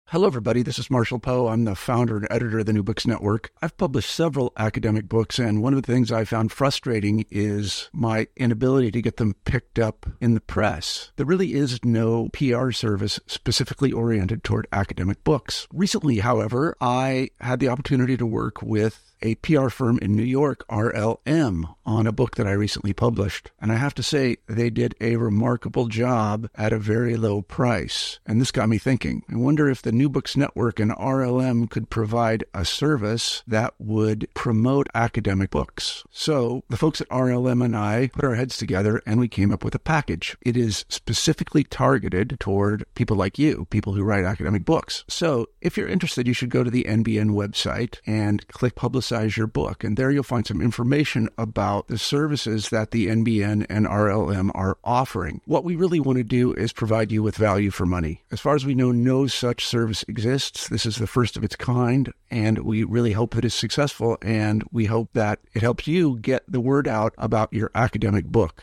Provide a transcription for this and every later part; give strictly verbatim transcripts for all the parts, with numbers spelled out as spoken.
Hello, everybody. This is Marshall Poe. I'm the founder and editor of the New Books Network. I've published several academic books, and one of the things I found frustrating is my inability to get them picked up in the press. There really is no P R service specifically oriented toward academic books. Recently, however, I had the opportunity to work with a P R firm in New York, R L M, on a book that I recently published. And I have to say, they did a remarkable job at a very low price. And this got me thinking. I wonder if the New Books Network and R L M could provide a service that would promote academic books. So the folks at R L M and I put our heads together and we came up with a package. It is specifically targeted toward people like you, people who write academic books. So if you're interested, you should go to the N B N website and click Publicize your book. And there you'll find some information about the services that the N B N and R L M are offering. What we really want to do is provide you with value for money. As far as we know, no such service exists. This is the first of its kind, and we really hope that it's successful, and we hope that it helps you get the word out about your academic book.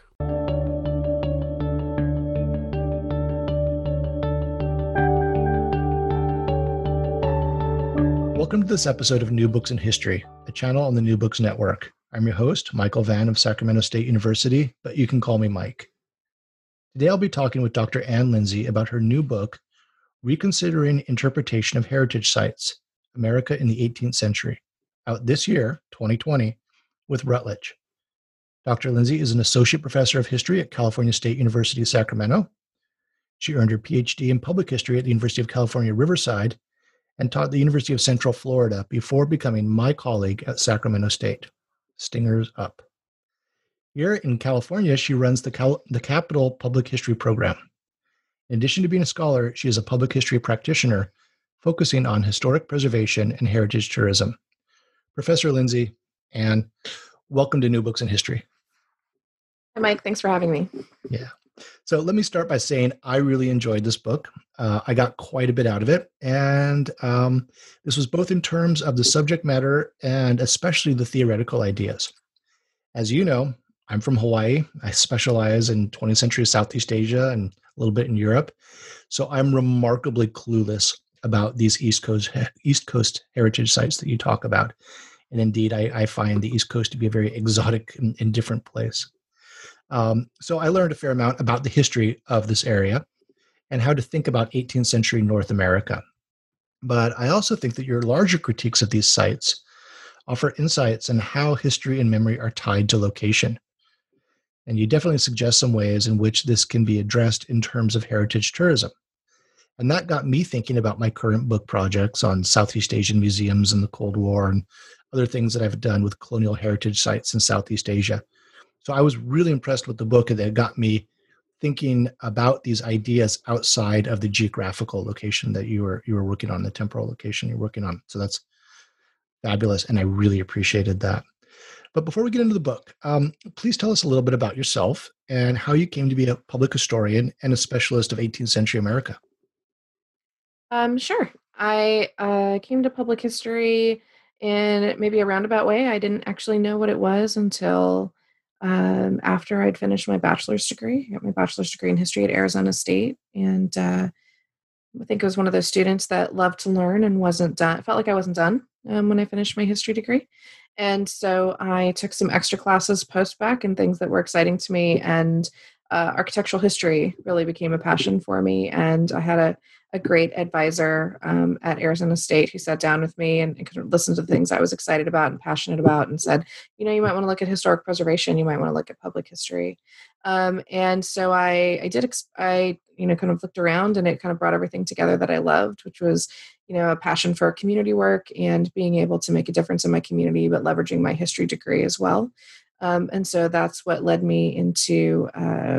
Welcome to this episode of New Books in History, a channel on the New Books Network. I'm your host, Michael Vann of Sacramento State University, but you can call me Mike. Today I'll be talking with Doctor Ann Lindsay about her new book, Reconsidering Interpretation of Heritage Sites, America in the eighteenth Century, out this year, twenty twenty, with Routledge. Doctor Lindsay is an associate professor of history at California State University, Sacramento. She earned her P H D in public history at the University of California, Riverside, and taught at the University of Central Florida before becoming my colleague at Sacramento State. Stingers up. Here in California, she runs the, Cal- the Capital Public History Program. In addition to being a scholar, she is a public history practitioner focusing on historic preservation and heritage tourism. Professor Lindsay, Ann, welcome to New Books in History. Hi, Mike. Thanks for having me. Yeah. So let me start by saying I really enjoyed this book. Uh, I got quite a bit out of it. And um, this was both in terms of the subject matter and especially the theoretical ideas. As you know, I'm from Hawaii. I specialize in twentieth century Southeast Asia and a little bit in Europe. So I'm remarkably clueless about these East Coast, East Coast heritage sites that you talk about. And indeed, I, I find the East Coast to be a very exotic and, and different place. Um, so I learned a fair amount about the history of this area and how to think about eighteenth century North America. But I also think that your larger critiques of these sites offer insights on how history and memory are tied to location. And you definitely suggest some ways in which this can be addressed in terms of heritage tourism. And that got me thinking about my current book projects on Southeast Asian museums and the Cold War and other things that I've done with colonial heritage sites in Southeast Asia. So I was really impressed with the book, and it got me thinking about these ideas outside of the geographical location that you were you were working on, the temporal location you're working on. So that's fabulous, and I really appreciated that. But before we get into the book, um, please tell us a little bit about yourself and how you came to be a public historian and a specialist of eighteenth century America. Um, sure. I uh, came to public history in maybe a roundabout way. I didn't actually know what it was until Um, after I'd finished my bachelor's degree. I got my bachelor's degree in history at Arizona State. And uh, I think I was one of those students that loved to learn and wasn't done. Felt like I wasn't done um, when I finished my history degree. And so I took some extra classes post-bac and things that were exciting to me. And uh, architectural history really became a passion for me. And I had a, a great advisor um, at Arizona State who sat down with me and, and kind of listened to the things I was excited about and passionate about and said, you know, you might want to look at historic preservation. You might want to look at public history. Um, and so I, I did, exp- I, you know, kind of looked around and it kind of brought everything together that I loved, which was, you know, a passion for community work and being able to make a difference in my community, but leveraging my history degree as well. Um, and so that's what led me into uh,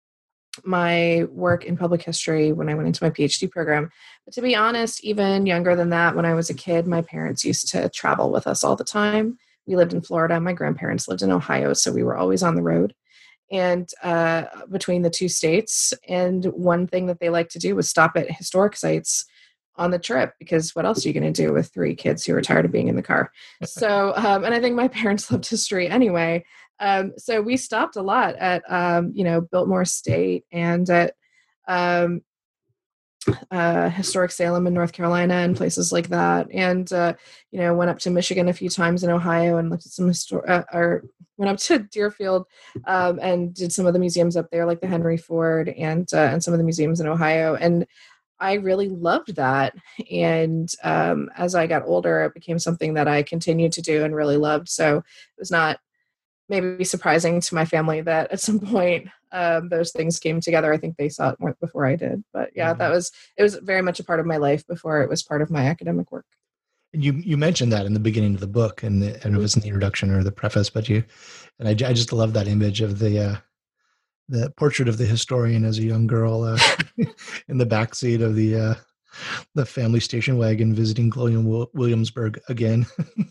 my work in public history when I went into my PhD program. But to be honest, even younger than that, when I was a kid, my parents used to travel with us all the time. We lived in Florida. My grandparents lived in Ohio, so we were always on the road and uh, between the two states. And one thing that they liked to do was stop at historic sites on the trip, because what else are you going to do with three kids who are tired of being in the car? So, um, and I think my parents loved history anyway. Um, so we stopped a lot at, um, you know, Biltmore State and at um, uh, historic Salem in North Carolina and places like that. And, uh, you know, went up to Michigan a few times in Ohio and looked at some histor- uh, or went up to Deerfield um, and did some of the museums up there, like the Henry Ford and, uh, and some of the museums in Ohio. And I really loved that. And um, as I got older, it became something that I continued to do and really loved. So it was not maybe surprising to my family that at some point um, those things came together. I think they saw it more before I did. But yeah, Mm-hmm. that was, it was very much a part of my life before it was part of my academic work. And you you mentioned that in the beginning of the book, and, the, and it was in the introduction or the preface, but you, and I, I just love that image of the uh, the portrait of the historian as a young girl uh, in the backseat of the uh, the family station wagon visiting Colonial Williamsburg again.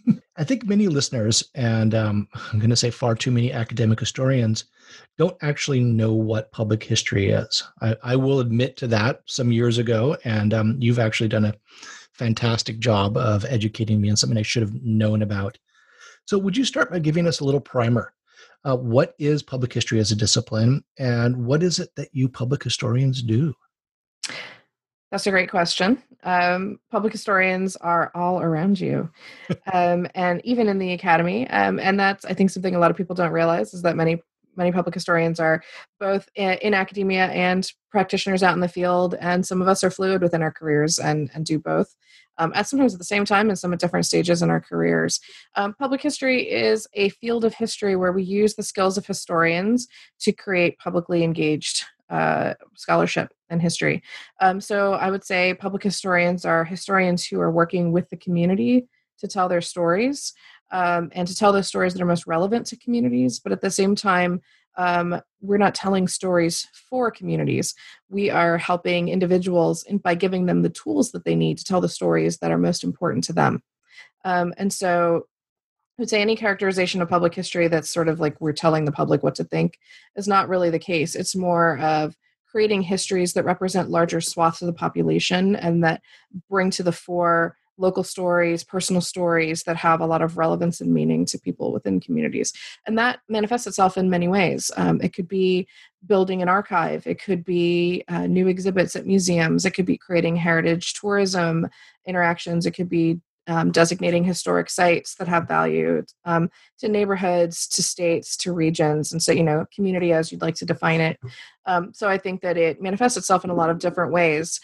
I think many listeners, and um, I'm going to say far too many academic historians, don't actually know what public history is. I, I will admit to that some years ago, and um, you've actually done a fantastic job of educating me on something I should have known about. So would you start by giving us a little primer? Uh, what is public history as a discipline, and what is it that you public historians do? That's a great question. Um, public historians are all around you, um, and even in the academy. Um, and that's, I think, something a lot of people don't realize is that many many public historians are both in, in academia and practitioners out in the field. And some of us are fluid within our careers and and do both. Um, at sometimes at the same time and some at different stages in our careers. Um, public history is a field of history where we use the skills of historians to create publicly engaged uh, scholarship and history. Um, so I would say public historians are historians who are working with the community to tell their stories um, and to tell those stories that are most relevant to communities. But at the same time, um, we're not telling stories for communities. We are helping individuals in, by giving them the tools that they need to tell the stories that are most important to them. Um, and so I would say any characterization of public history that's sort of like we're telling the public what to think is not really the case. It's more of creating histories that represent larger swaths of the population and that bring to the fore local stories, personal stories that have a lot of relevance and meaning to people within communities. And that manifests itself in many ways. Um, it could be building an archive. It could be uh, new exhibits at museums. It could be creating heritage tourism interactions. It could be um, designating historic sites that have value um, to neighborhoods, to states, to regions. And so, you know, community as you'd like to define it. Um, so I think that it manifests itself in a lot of different ways.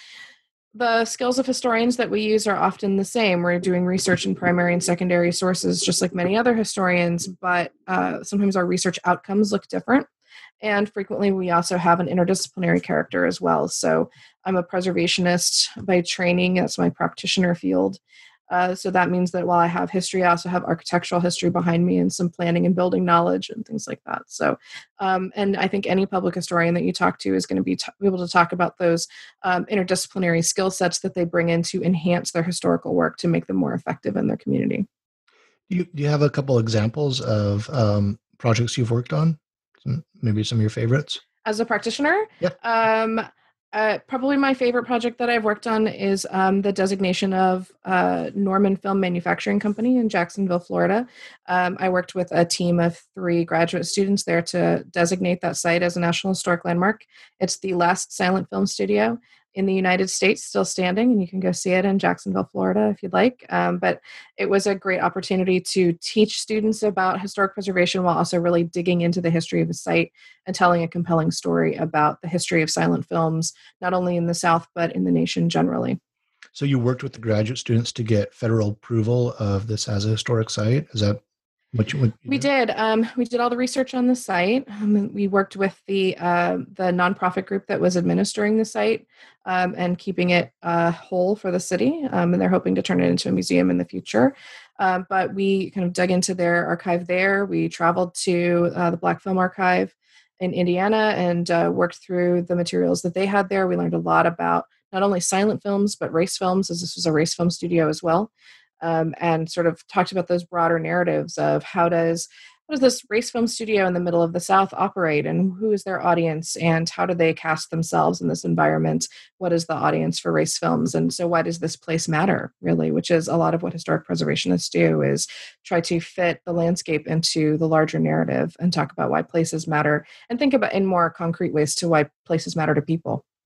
The skills of historians that we use are often the same. We're doing research in primary and secondary sources, just like many other historians, but uh, sometimes our research outcomes look different. And frequently, we also have an interdisciplinary character as well. So I'm a preservationist by training. That's my practitioner field. Uh, so that means that while I have history, I also have architectural history behind me and some planning and building knowledge and things like that. So, um, and I think any public historian that you talk to is going to be, t- be able to talk about those um, interdisciplinary skill sets that they bring in to enhance their historical work to make them more effective in their community. Do you, do you have a couple examples of um, projects you've worked on? Some, maybe some of your favorites? As a practitioner? Yeah. Um, Uh, probably my favorite project that I've worked on is um, the designation of uh, Norman Film Manufacturing Company in Jacksonville, Florida. Um, I worked with a team of three graduate students there to designate that site as a National Historic Landmark. It's the last silent film studio in the United States, still standing, and you can go see it in Jacksonville, Florida, if you'd like. Um, but it was a great opportunity to teach students about historic preservation while also really digging into the history of the site and telling a compelling story about the history of silent films, not only in the South, but in the nation generally. So you worked with the graduate students to get federal approval of this as a historic site? Is that what you, what you We did? did. Um, we did all the research on the site. Um, we worked with the uh, the nonprofit group that was administering the site um, and keeping it uh, whole for the city. Um, and they're hoping to turn it into a museum in the future. Um, but we kind of dug into their archive there. We traveled to uh, the Black Film Archive in Indiana and uh, worked through the materials that they had there. We learned a lot about not only silent films, but race films, as this was a race film studio as well. Um, and sort of talked about those broader narratives of how does how does this race film studio in the middle of the South operate, and who is their audience, and how do they cast themselves in this environment? What is the audience for race films, and so why does this place matter, really? Which is a lot of what historic preservationists do, is try to fit the landscape into the larger narrative and talk about why places matter, and think about in more concrete ways to why places matter to people.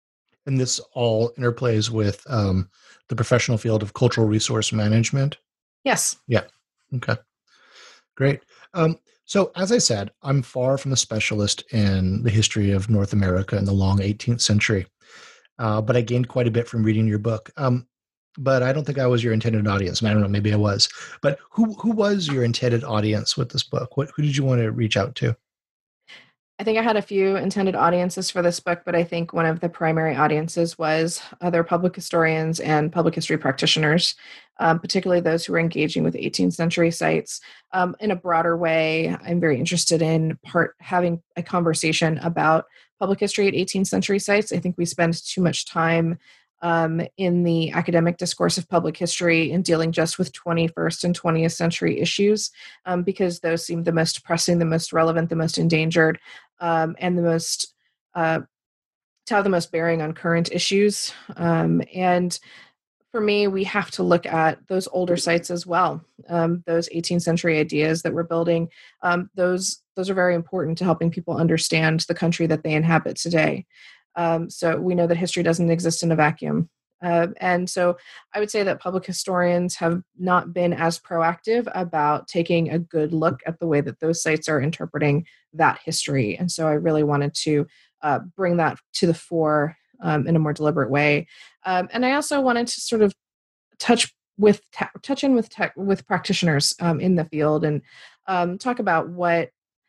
And this all interplays with um, the professional field of cultural resource management. Yes. Yeah. Okay. Great. Um, so, as I said, I'm far from a specialist in the history of North America in the long eighteenth century, uh, but I gained quite a bit from reading your book. Um, but I don't think I was your intended audience. I, mean, I don't know, maybe I was. But who who was your intended audience with this book? What who did you want to reach out to? I think I had a few intended audiences for this book, but I think one of the primary audiences was other public historians and public history practitioners, um, particularly those who are engaging with eighteenth century sites. Um, in a broader way, I'm very interested in part having a conversation about public history at eighteenth century sites. I think we spend too much time um, in the academic discourse of public history in dealing just with twenty-first and twentieth century issues, um, because those seem the most pressing, the most relevant, the most endangered, um, and the most uh, to have the most bearing on current issues. Um, and for me, we have to look at those older sites as well. Um, those eighteenth century ideas that we're building, um, those those are very important to helping people understand the country that they inhabit today. Um, so we know that history doesn't exist in a vacuum. Uh, and so I would say that public historians have not been as proactive about taking a good look at the way that those sites are interpreting that history. And so I really wanted to uh, bring that to the fore um, in a more deliberate way. Um, and I also wanted to sort of touch with te- touch in with tech with practitioners um, in the field and um, talk about what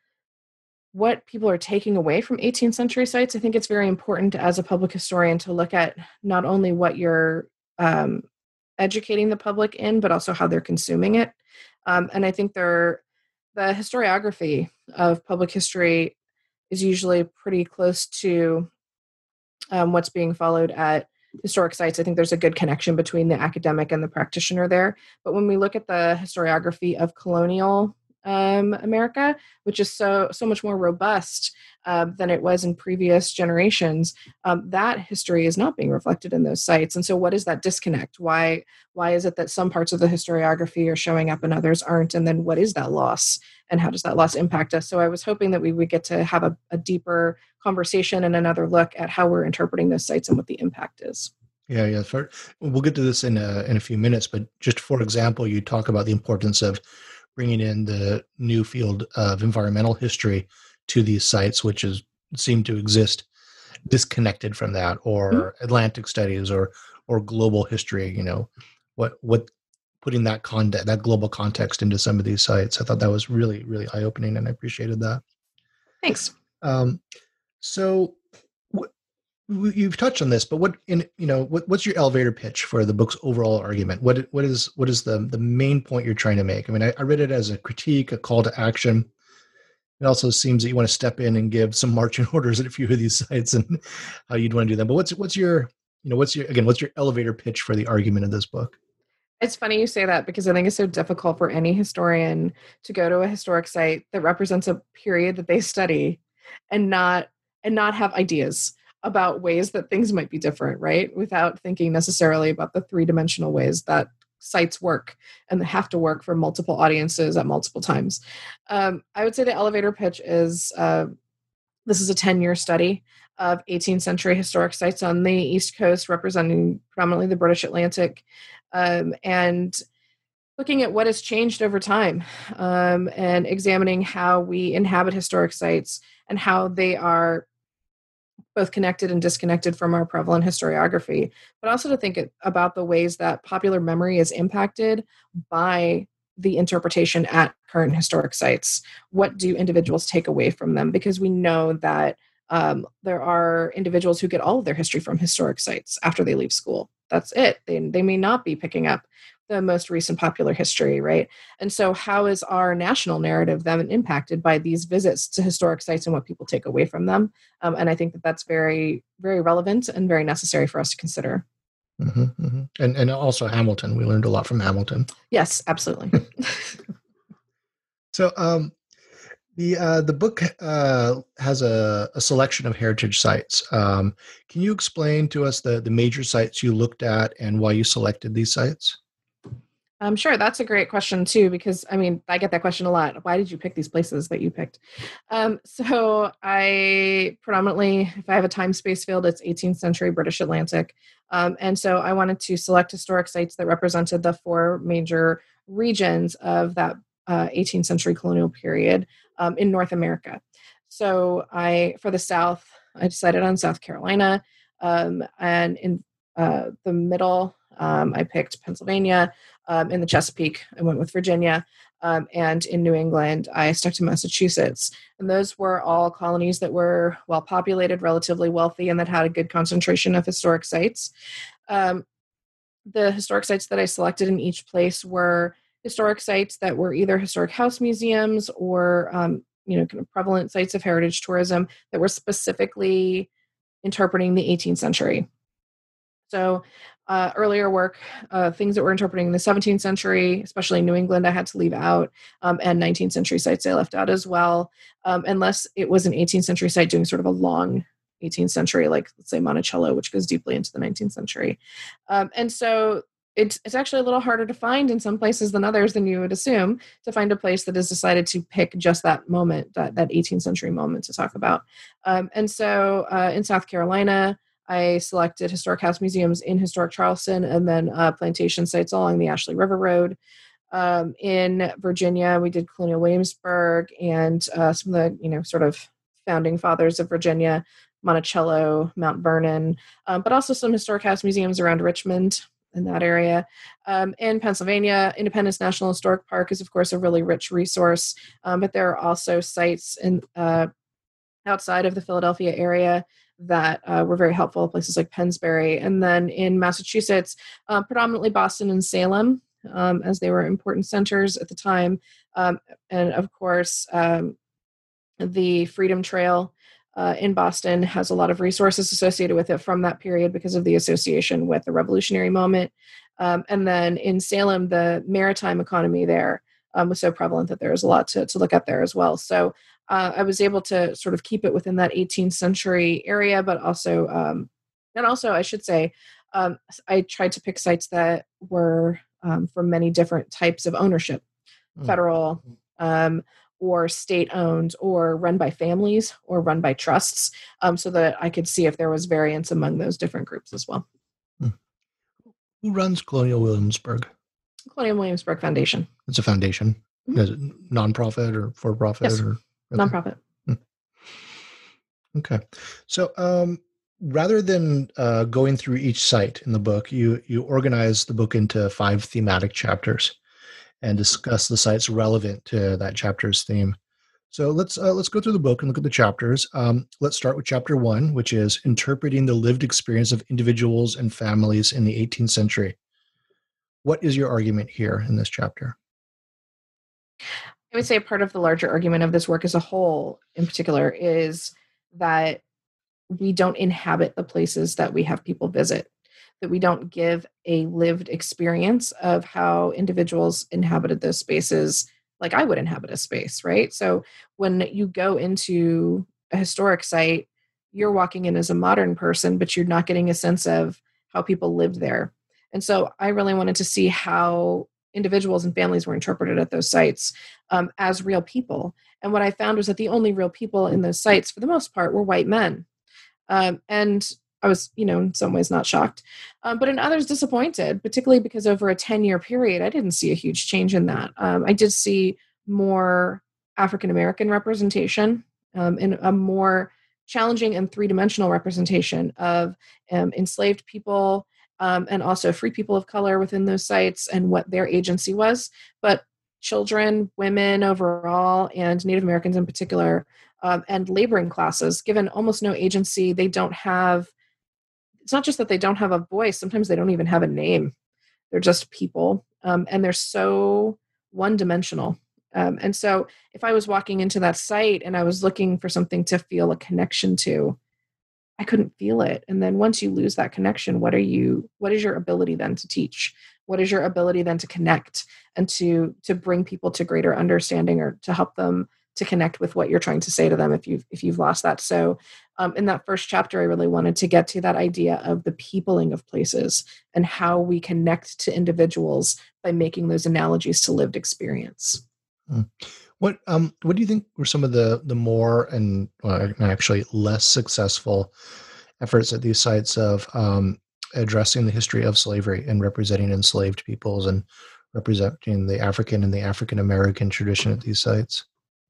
what people are taking away from eighteenth century sites. I think it's very important as a public historian to look at not only what you're um, educating the public in, but also how they're consuming it. Um, and I think they're, the historiography of public history is usually pretty close to um, what's being followed at historic sites. I think there's a good connection between the academic and the practitioner there. But when we look at the historiography of colonial um, America, which is so so much more robust uh, than it was in previous generations, um, that history is not being reflected in those sites. And so, what is that disconnect? Why why is it that some parts of the historiography are showing up and others aren't? And then, what is that loss? And how does that loss impact us? So, I was hoping that we would get to have a, a deeper conversation and another look at how we're interpreting those sites and what the impact is. Yeah, yeah. For, we'll get to this in a, in a few minutes, but just for example, you talk about the importance of bringing in the new field of environmental history to these sites, which is seem to exist disconnected from that, or mm-hmm. Atlantic studies, or or global history. You know, what what putting that context, that global context into some of these sites. I thought that was really really eye opening, and I appreciated that. Thanks. Um, so. You've touched on this, but what in you know what, what's your elevator pitch for the book's overall argument? What what is what is the the main point you're trying to make? I mean, I, I read it as a critique, a call to action. It also seems that you want to step in and give some marching orders at a few of these sites and how you'd want to do them. But what's what's your you know what's your again what's your elevator pitch for the argument of this book? It's funny you say that because I think it's so difficult for any historian to go to a historic site that represents a period that they study and not and not have ideas about ways that things might be different, right? Without thinking necessarily about the three-dimensional ways that sites work and they have to work for multiple audiences at multiple times. Um, I would say the elevator pitch is, uh, this is a ten-year study of eighteenth century historic sites on the East Coast, representing predominantly the British Atlantic, um, and looking at what has changed over time, um, and examining how we inhabit historic sites and how they are both connected and disconnected from our prevalent historiography, but also to think about the ways that popular memory is impacted by the interpretation at current historic sites. What do individuals take away from them? Because we know that um, there are individuals who get all of their history from historic sites after they leave school. That's it. They, they may not be picking up the most recent popular history, right? And so how is our national narrative then impacted by these visits to historic sites and what people take away from them? Um, and I think that that's very, very relevant and very necessary for us to consider. Mm-hmm, mm-hmm. And and also Hamilton. We learned a lot from Hamilton. Yes, absolutely. So um, the uh, the book uh, has a, a selection of heritage sites. Um, can you explain to us the, the major sites you looked at and why you selected these sites? Um, sure, that's a great question too, because I mean, I get that question a lot. Why did you pick these places that you picked? Um, so I predominantly, if I have a time space field, it's eighteenth century British Atlantic. Um, and so I wanted to select historic sites that represented the four major regions of that uh, eighteenth century colonial period um, in North America. So I, for the South, I decided on South Carolina, um, and in uh, the middle, um, I picked Pennsylvania. Um, in the Chesapeake, I went with Virginia. Um, and in New England, I stuck to Massachusetts. And those were all colonies that were well populated, relatively wealthy, and that had a good concentration of historic sites. Um, the historic sites that I selected in each place were historic sites that were either historic house museums or um, you know, kind of prevalent sites of heritage tourism that were specifically interpreting the eighteenth century. So uh, earlier work, uh, things that were interpreting the seventeenth century, especially New England, I had to leave out, um, and nineteenth century sites I left out as well, um, unless it was an eighteenth century site doing sort of a long eighteenth century, like let's say Monticello, which goes deeply into the nineteenth century. Um, and so it's, it's actually a little harder to find in some places than others than you would assume, to find a place that has decided to pick just that moment, that, that eighteenth century moment to talk about. Um, and so uh, in South Carolina, I selected historic house museums in historic Charleston, and then uh, plantation sites along the Ashley River Road. Um, in Virginia, we did Colonial Williamsburg and uh, some of the, you know, sort of founding fathers of Virginia, Monticello, Mount Vernon, um, but also some historic house museums around Richmond in that area. Um, in Pennsylvania, Independence National Historic Park is, of course, a really rich resource, um, but there are also sites in uh, outside of the Philadelphia area that uh, were very helpful, places like Pennsbury. And then in Massachusetts, uh, predominantly Boston and Salem, um, as they were important centers at the time. Um, and of course, um, the Freedom Trail uh, in Boston has a lot of resources associated with it from that period because of the association with the Revolutionary moment. Um, and then in Salem, the maritime economy there um, was so prevalent that there was a lot to, to look at there as well. So Uh, I was able to sort of keep it within that eighteenth century area, but also, um, and also I should say, um, I tried to pick sites that were um, from many different types of ownership, Mm. federal um, or state owned, or run by families or run by trusts, um, so that I could see if there was variance among those different groups as well. Mm. Who runs Colonial Williamsburg? Colonial Williamsburg Foundation. It's a foundation. Mhm. Is it nonprofit or for profit? Yes. Or okay. Nonprofit. Okay. So um, rather than uh, going through each site in the book, you you organize the book into five thematic chapters and discuss the sites relevant to that chapter's theme. So let's uh, let's go through the book and look at the chapters. Um, let's start with chapter one, which is interpreting the lived experience of individuals and families in the eighteenth century. What is your argument here in this chapter? I would say part of the larger argument of this work as a whole, in particular, is that we don't inhabit the places that we have people visit, that we don't give a lived experience of how individuals inhabited those spaces like I would inhabit a space, right? So when you go into a historic site, you're walking in as a modern person, but you're not getting a sense of how people lived there. And so I really wanted to see how individuals and families were interpreted at those sites um, as real people. And what I found was that the only real people in those sites, for the most part, were white men. Um, and I was, you know, in some ways not shocked, um, but in others disappointed, particularly because over a ten-year period, I didn't see a huge change in that. Um, I did see more African-American representation um, and a more challenging and three-dimensional representation of um, enslaved people, Um, and also free people of color within those sites and what their agency was. But children, women overall, and Native Americans in particular, um, and laboring classes, given almost no agency, they don't have, it's not just that they don't have a voice, sometimes they don't even have a name. They're just people, um, and they're so one-dimensional. Um, and so if I was walking into that site and I was looking for something to feel a connection to, I couldn't feel it. And then once you lose that connection, what are you, what is your ability then to teach? What is your ability then to connect and to, to bring people to greater understanding or to help them to connect with what you're trying to say to them if you've if you've lost that. So um, in that first chapter, I really wanted to get to that idea of the peopling of places and how we connect to individuals by making those analogies to lived experience. Hmm. What um what do you think were some of the the more and well, actually less successful efforts at these sites of um, addressing the history of slavery and representing enslaved peoples and representing the African and the African American tradition at these sites?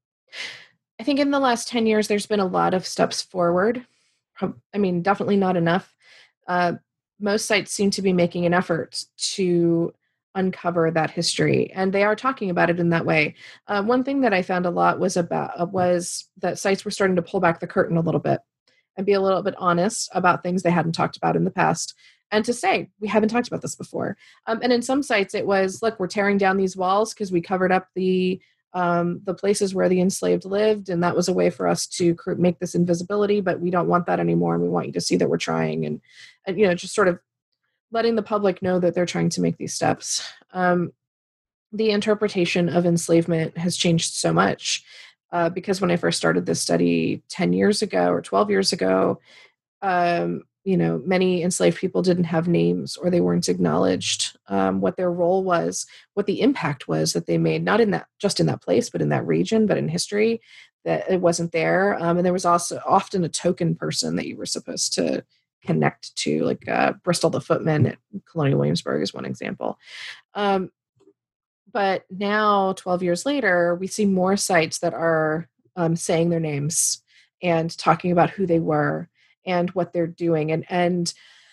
I think in the last ten years, there's been a lot of steps forward. I mean, definitely not enough. Uh, most sites seem to be making an effort to uncover that history, and they are talking about it in that way. Uh, one thing that I found a lot was about uh, was that sites were starting to pull back the curtain a little bit and be a little bit honest about things they hadn't talked about in the past, and to say, we haven't talked about this before. Um, and in some sites, it was, look, we're tearing down these walls because we covered up the um, the places where the enslaved lived, and that was a way for us to cr- make this invisibility, but we don't want that anymore, and we want you to see that we're trying, and, and you know, just sort of letting the public know that they're trying to make these steps. Um, the interpretation of enslavement has changed so much. Uh, because when I first started this study ten years ago or twelve years ago, um, you know, many enslaved people didn't have names or they weren't acknowledged, um, what their role was, what the impact was that they made, not in that, just in that place, but in that region, but in history, that it wasn't there. Um, and there was also often a token person that you were supposed to connect to, like uh, Bristol the Footman at Colonial Williamsburg is one example. Um, But now, twelve years later, we see more sites that are um, saying their names and talking about who they were and what they're doing. And and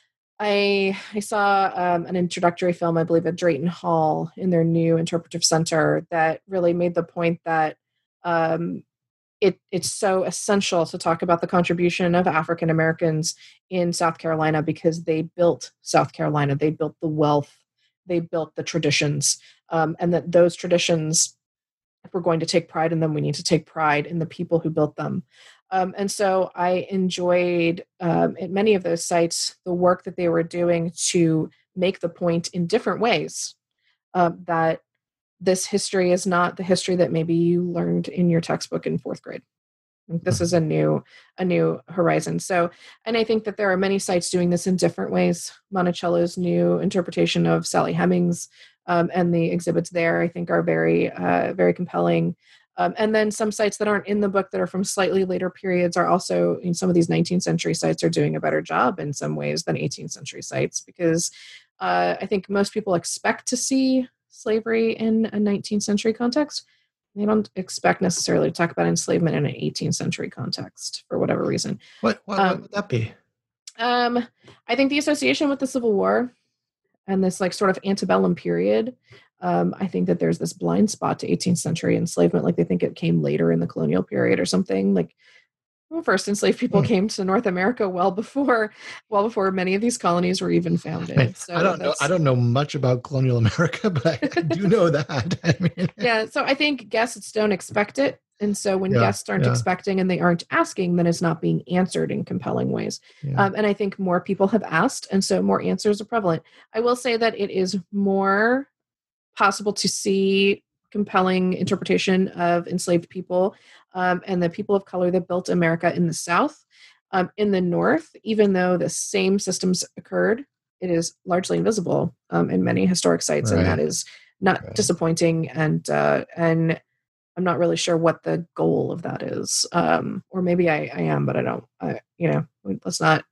I I saw um, an introductory film, I believe, at Drayton Hall in their new interpretive center that really made the point that um, it it's so essential to talk about the contribution of African Americans in South Carolina because they built South Carolina. They built the wealth. They built the traditions. Um, and that those traditions, if we're going to take pride in them, we need to take pride in the people who built them. Um, and so I enjoyed um, at many of those sites the work that they were doing to make the point in different ways uh, that this history is not the history that maybe you learned in your textbook in fourth grade. This is a new a new horizon. So, and I think that there are many sites doing this in different ways. Monticello's new interpretation of Sally Hemings um, and the exhibits there, I think, are very uh, very compelling. Um, and then some sites that aren't in the book that are from slightly later periods are also, in some of these nineteenth century sites are doing a better job in some ways than eighteenth century sites, because uh, I think most people expect to see slavery in a nineteenth century context. They don't expect necessarily to talk about enslavement in an eighteenth century context for whatever reason. What, what, um, what would that be? Um, I think the association with the Civil War and this like sort of antebellum period, um, I think that there's this blind spot to eighteenth century enslavement. Like they think it came later in the colonial period or something. Like, well, first enslaved people hmm. came to North America well before, well before many of these colonies were even founded. I, mean, so I don't know. I don't know much about colonial America, but I, I do know that. I mean, yeah. So I think guests don't expect it, and so when yeah, guests aren't yeah. expecting and they aren't asking, then it's not being answered in compelling ways. Yeah. Um, and I think more people have asked, and so more answers are prevalent. I will say that it is more possible to see compelling interpretation of enslaved people um, and the people of color that built America in the South. Um, in the North, even though the same systems occurred, it is largely invisible um, in many historic sites, right. and that is not right. disappointing. And uh, and I'm not really sure what the goal of that is, um, or maybe I, I am, but I don't. I, you know, let's not.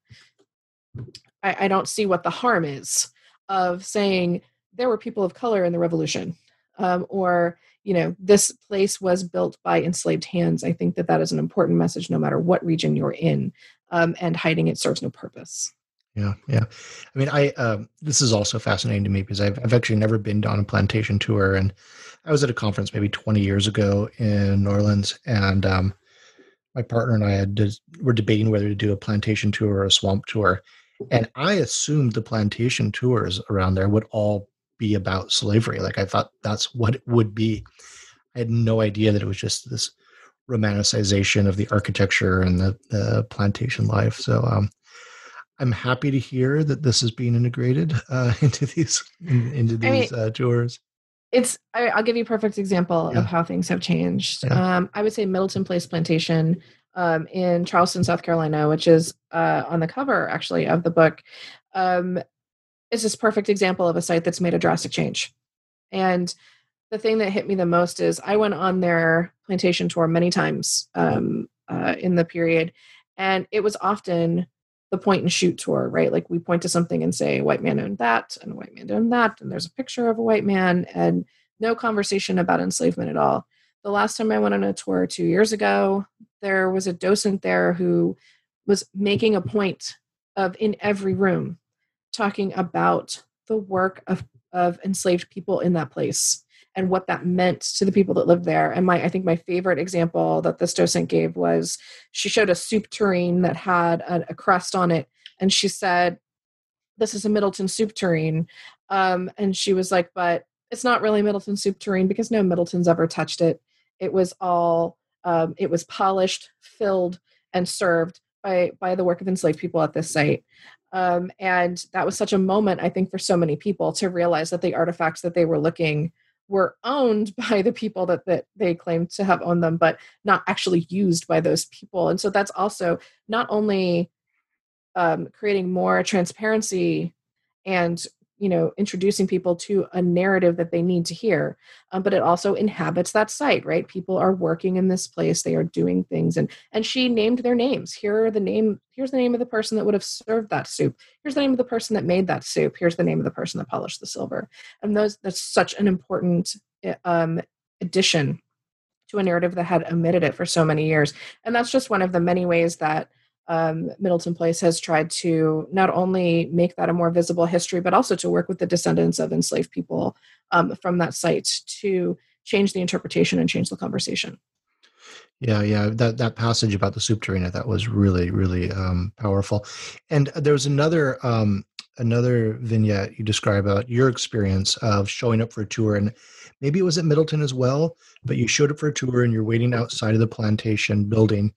I, I don't see what the harm is of saying there were people of color in the Revolution. Um, or, you know, this place was built by enslaved hands. I think that that is an important message no matter what region you're in, um, and hiding it serves no purpose. Yeah, yeah. I mean, I um, this is also fascinating to me because I've, I've actually never been on a plantation tour. And I was at a conference maybe twenty years ago in New Orleans, and um, my partner and I had to, were debating whether to do a plantation tour or a swamp tour. And I assumed the plantation tours around there would all be about slavery. Like I thought that's what it would be. I had no idea that it was just this romanticization of the architecture and the, the plantation life. So um, I'm happy to hear that this is being integrated uh, into these in, into these I mean, uh, tours. It's, I, I'll give you a perfect example Yeah. of how things have changed. Yeah. Um, I would say Middleton Place Plantation um, in Charleston, South Carolina, which is uh, on the cover actually of the book, um, is this perfect example of a site that's made a drastic change. And the thing that hit me the most is I went on their plantation tour many times um, uh, in the period, and it was often the point and shoot tour, right? Like we point to something and say, a white man owned that, and a white man owned that, and there's a picture of a white man, and no conversation about enslavement at all. The last time I went on a tour two years ago, there was a docent there who was making a point of in every room talking about the work of, of enslaved people in that place and what that meant to the people that lived there. And my, I think my favorite example that this docent gave was she showed a soup tureen that had a, a crust on it. And she said, this is a Middleton soup tureen. Um, and she was like, but it's not really Middleton soup tureen because no Middleton's ever touched it. It was all, um, it was polished, filled, and served by, by the work of enslaved people at this site. Um, and that was such a moment, I think, for so many people to realize that the artifacts that they were looking were owned by the people that, that they claimed to have owned them, but not actually used by those people. And so that's also not only um, creating more transparency and, you know, introducing people to a narrative that they need to hear, um, but it also inhabits that site, right? People are working in this place, they are doing things, and and she named their names. Here are the name. Here's the name of the person that would have served that soup. Here's the name of the person that made that soup. Here's the name of the person that polished the silver. And those that's such an important um, addition to a narrative that had omitted it for so many years. And that's just one of the many ways that um, Middleton Place has tried to not only make that a more visible history, but also to work with the descendants of enslaved people um, from that site to change the interpretation and change the conversation. Yeah, yeah. That that passage about the soup tureen, I thought was really, really um, powerful. And there was another um, another vignette you describe about your experience of showing up for a tour, and maybe it was at Middleton as well, but you showed up for a tour and you're waiting outside of the plantation building,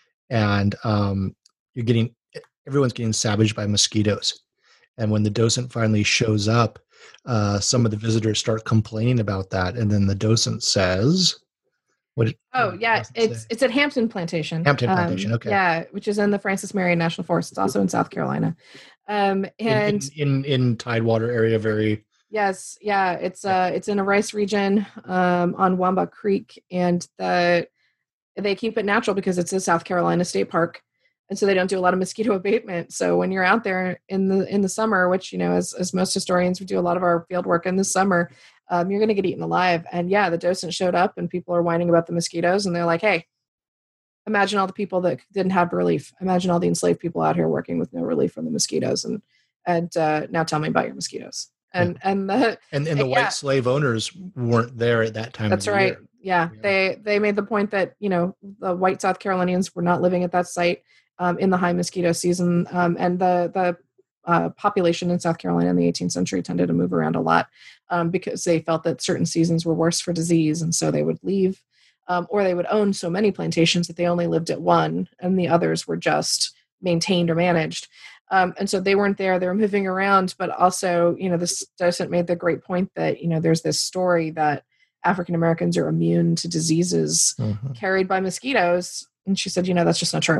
and um, you're getting everyone's getting savaged by mosquitoes. And when the docent finally shows up, uh, some of the visitors start complaining about that, and then the docent says, "What?" Did, Oh what yeah, does it it's say? it's at Hampton Plantation. Hampton Um, Plantation. Okay. Yeah, which is in the Francis Marion National Forest. It's also in South Carolina. Um, In, and in in in Tidewater area, very. yes, yeah, it's uh it's in a rice region um, on Wamba Creek, and the they keep it natural because it's a South Carolina state park, and so they don't do a lot of mosquito abatement. So when you're out there in the in the summer, which you know, as as most historians, we do a lot of our field work in the summer, um, you're going to get eaten alive. And yeah, the docent showed up, and people are whining about the mosquitoes, and they're like, "Hey, imagine all the people that didn't have relief. Imagine all the enslaved people out here working with no relief from the mosquitoes, and and uh, now tell me about your mosquitoes." And Yeah. and the And and the yeah, white slave owners weren't there at that time of that's the right. year. Yeah, Yeah. they they made the point that you know the white South Carolinians were not living at that site um, in the high mosquito season, um, and the the uh, population in South Carolina in the eighteenth century tended to move around a lot um, because they felt that certain seasons were worse for disease, and so they would leave, um, or they would own so many plantations that they only lived at one, and the others were just maintained or managed. Um, and so they weren't there; they were moving around. But also, you know, this docent made the great point that you know there's this story that African Americans are immune to diseases Mm-hmm. carried by mosquitoes. And she said, you know, that's just not true.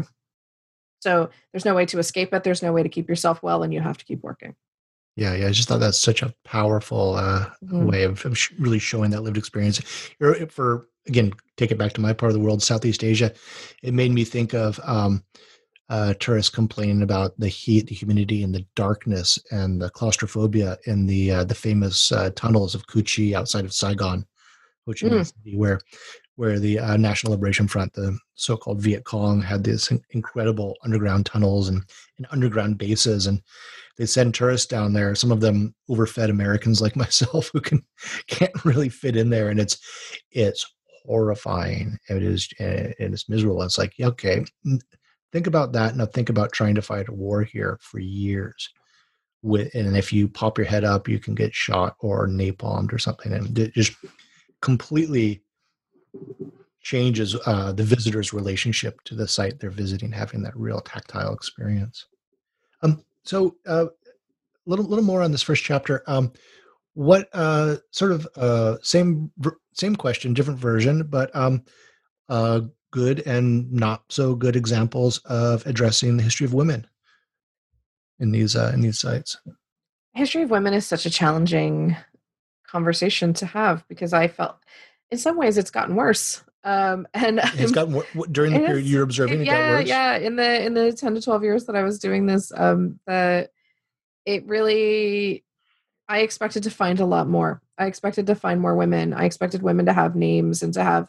So there's no way to escape it. There's no way to keep yourself well, and you have to keep working. Yeah, yeah. I just thought that's such a powerful uh, Mhm. way of, of sh- really showing that lived experience. You're- For again, take it back to my part of the world, Southeast Asia. It made me think of um, uh, tourists complaining about the heat, the humidity, and the darkness, and the claustrophobia in the uh, the famous uh, tunnels of Cu Chi outside of Saigon, Ho Chi Minh Mm. City, where where the uh, National Liberation Front, the so-called Viet Cong, had these incredible underground tunnels and, and underground bases, and they send tourists down there. Some of them overfed Americans like myself who can can't really fit in there, and it's it's horrifying. It is and it's miserable. It's like, okay, think about that. Now think about trying to fight a war here for years. With and if you pop your head up, you can get shot or napalmed or something, and it just completely changes uh, the visitor's relationship to the site they're visiting, having that real tactile experience. Um, so, a uh, little little more on this first chapter. Um, what uh, sort of uh, same same question, different version, but um, uh, good and not so good examples of addressing the history of women in these uh, in these sites? History of women is such a challenging conversation to have because I felt in some ways it's gotten worse. Um, and It's I'm, gotten wor- during the it period is, you're observing. it, It got yeah, worse. yeah. In the in the ten to twelve years that I was doing this, um, the it really I expected to find a lot more. I expected to find more women. I expected women to have names and to have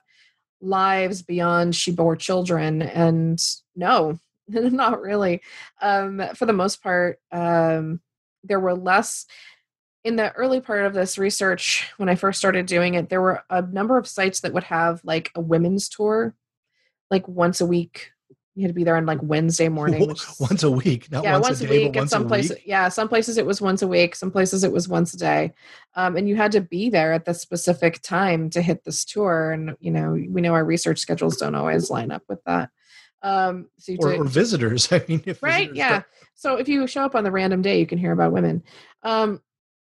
lives beyond she bore children. And no, not really. Um, for the most part, um, there were less in the early part of this research. When I first started doing it, there were a number of sites that would have like a women's tour, like once a week. You had to be there on like Wednesday morning, which is Once a week, not yeah, once a once a day, but week. And once a some places, week. yeah, some places it was once a week. Some places it was once a day. Um, and you had to be there at the specific time to hit this tour. And, you know, we know our research schedules don't always line up with that. Um, so you Or, or do, visitors. I mean, if right. visitors Yeah. come. So if you show up on the random day, you can hear about women. Um,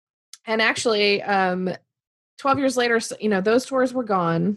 and actually, um, twelve years later, you know, those tours were gone.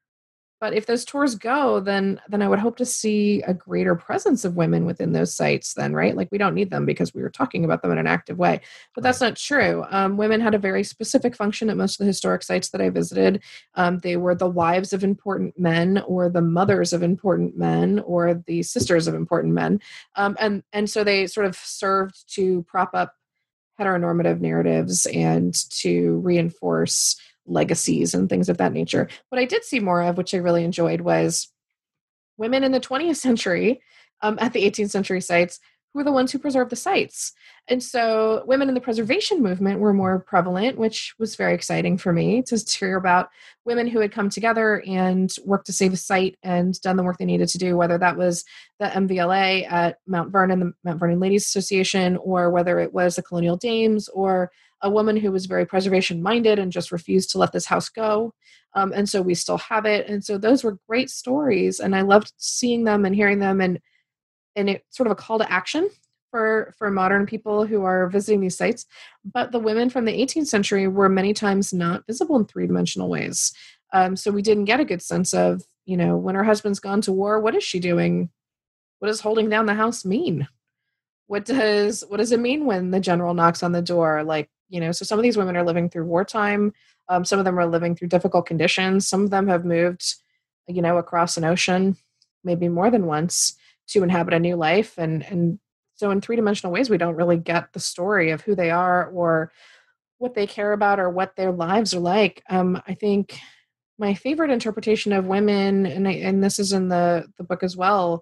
But if those tours go, then then I would hope to see a greater presence of women within those sites then, right? Like we don't need them because we were talking about them in an active way. But that's Right. not true. Um, women had a very specific function at most of the historic sites that I visited. Um, they were the wives of important men or the mothers of important men or the sisters of important men. Um, and, and so they sort of served to prop up heteronormative narratives and to reinforce legacies and things of that nature. What I did see more of, which I really enjoyed, was women in the twentieth century um, at the eighteenth century sites who were the ones who preserved the sites. And so women in the preservation movement were more prevalent, which was very exciting for me to hear about women who had come together and worked to save a site and done the work they needed to do, whether that was the M V L A at Mount Vernon, the Mount Vernon Ladies Association, or whether it was the Colonial Dames, or a woman who was very preservation minded and just refused to let this house go. Um, and so we still have it. And so those were great stories. And I loved seeing them and hearing them, and and it's sort of a call to action for, for modern people who are visiting these sites. But the women from the eighteenth century were many times not visible in three-dimensional ways. Um, so we didn't get a good sense of, you know, when her husband's gone to war, what is she doing? What does holding down the house mean? What does what does it mean when the general knocks on the door? Like, you know, so some of these women are living through wartime. Um, some of them are living through difficult conditions. Some of them have moved, you know, across an ocean, maybe more than once, to inhabit a new life. And and so in three dimensional ways, we don't really get the story of who they are or what they care about or what their lives are like. Um, I think my favorite interpretation of women, and I, and this is in the the book as well,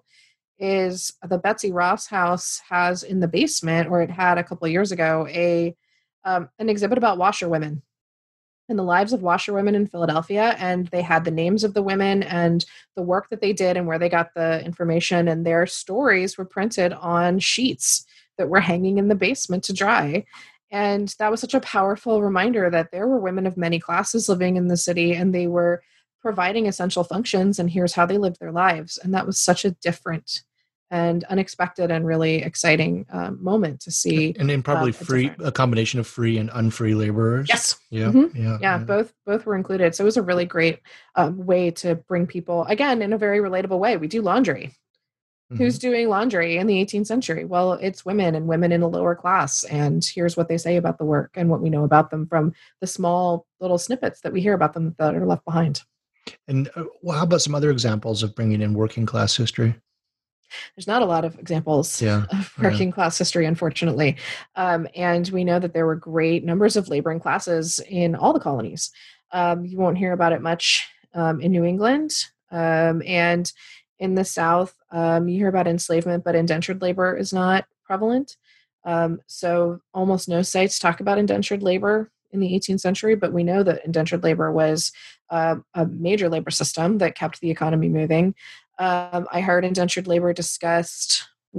is the Betsy Ross House has in the basement, or it had a couple of years ago, a um, an exhibit about washerwomen and the lives of washerwomen in Philadelphia. And they had the names of the women and the work that they did and where they got the information. And their stories were printed on sheets that were hanging in the basement to dry. And that was such a powerful reminder that there were women of many classes living in the city, and they were providing essential functions, and here's how they lived their lives. And that was such a different and unexpected and really exciting um, moment to see. And then probably um, a free, different a combination of free and unfree laborers. Yes. Yeah. Mhm. Yeah. Yeah, both both were included. So it was a really great um, way to bring people, again, in a very relatable way. We do laundry. Mhm. Who's doing laundry in the eighteenth century? Well, it's women, and women in a lower class. And here's what they say about the work and what we know about them from the small little snippets that we hear about them that are left behind. And uh, well, how about some other examples of bringing in working class history? There's not a lot of examples Yeah. of Yeah. working class history, unfortunately. Um, and we know that there were great numbers of laboring classes in all the colonies. Um, you won't hear about it much um, in New England. Um, and in the South, um, you hear about enslavement, but indentured labor is not prevalent. Um, so almost no sites talk about indentured labor in the eighteenth century, but we know that indentured labor was uh, a major labor system that kept the economy moving. Um, I heard indentured labor discussed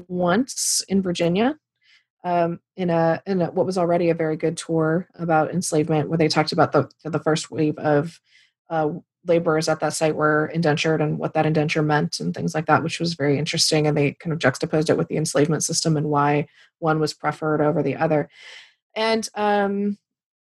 once in Virginia um, in a in a, what was already a very good tour about enslavement, where they talked about the the first wave of uh, laborers at that site were indentured and what that indenture meant and things like that, which was very interesting. And they kind of juxtaposed it with the enslavement system and why one was preferred over the other. And um,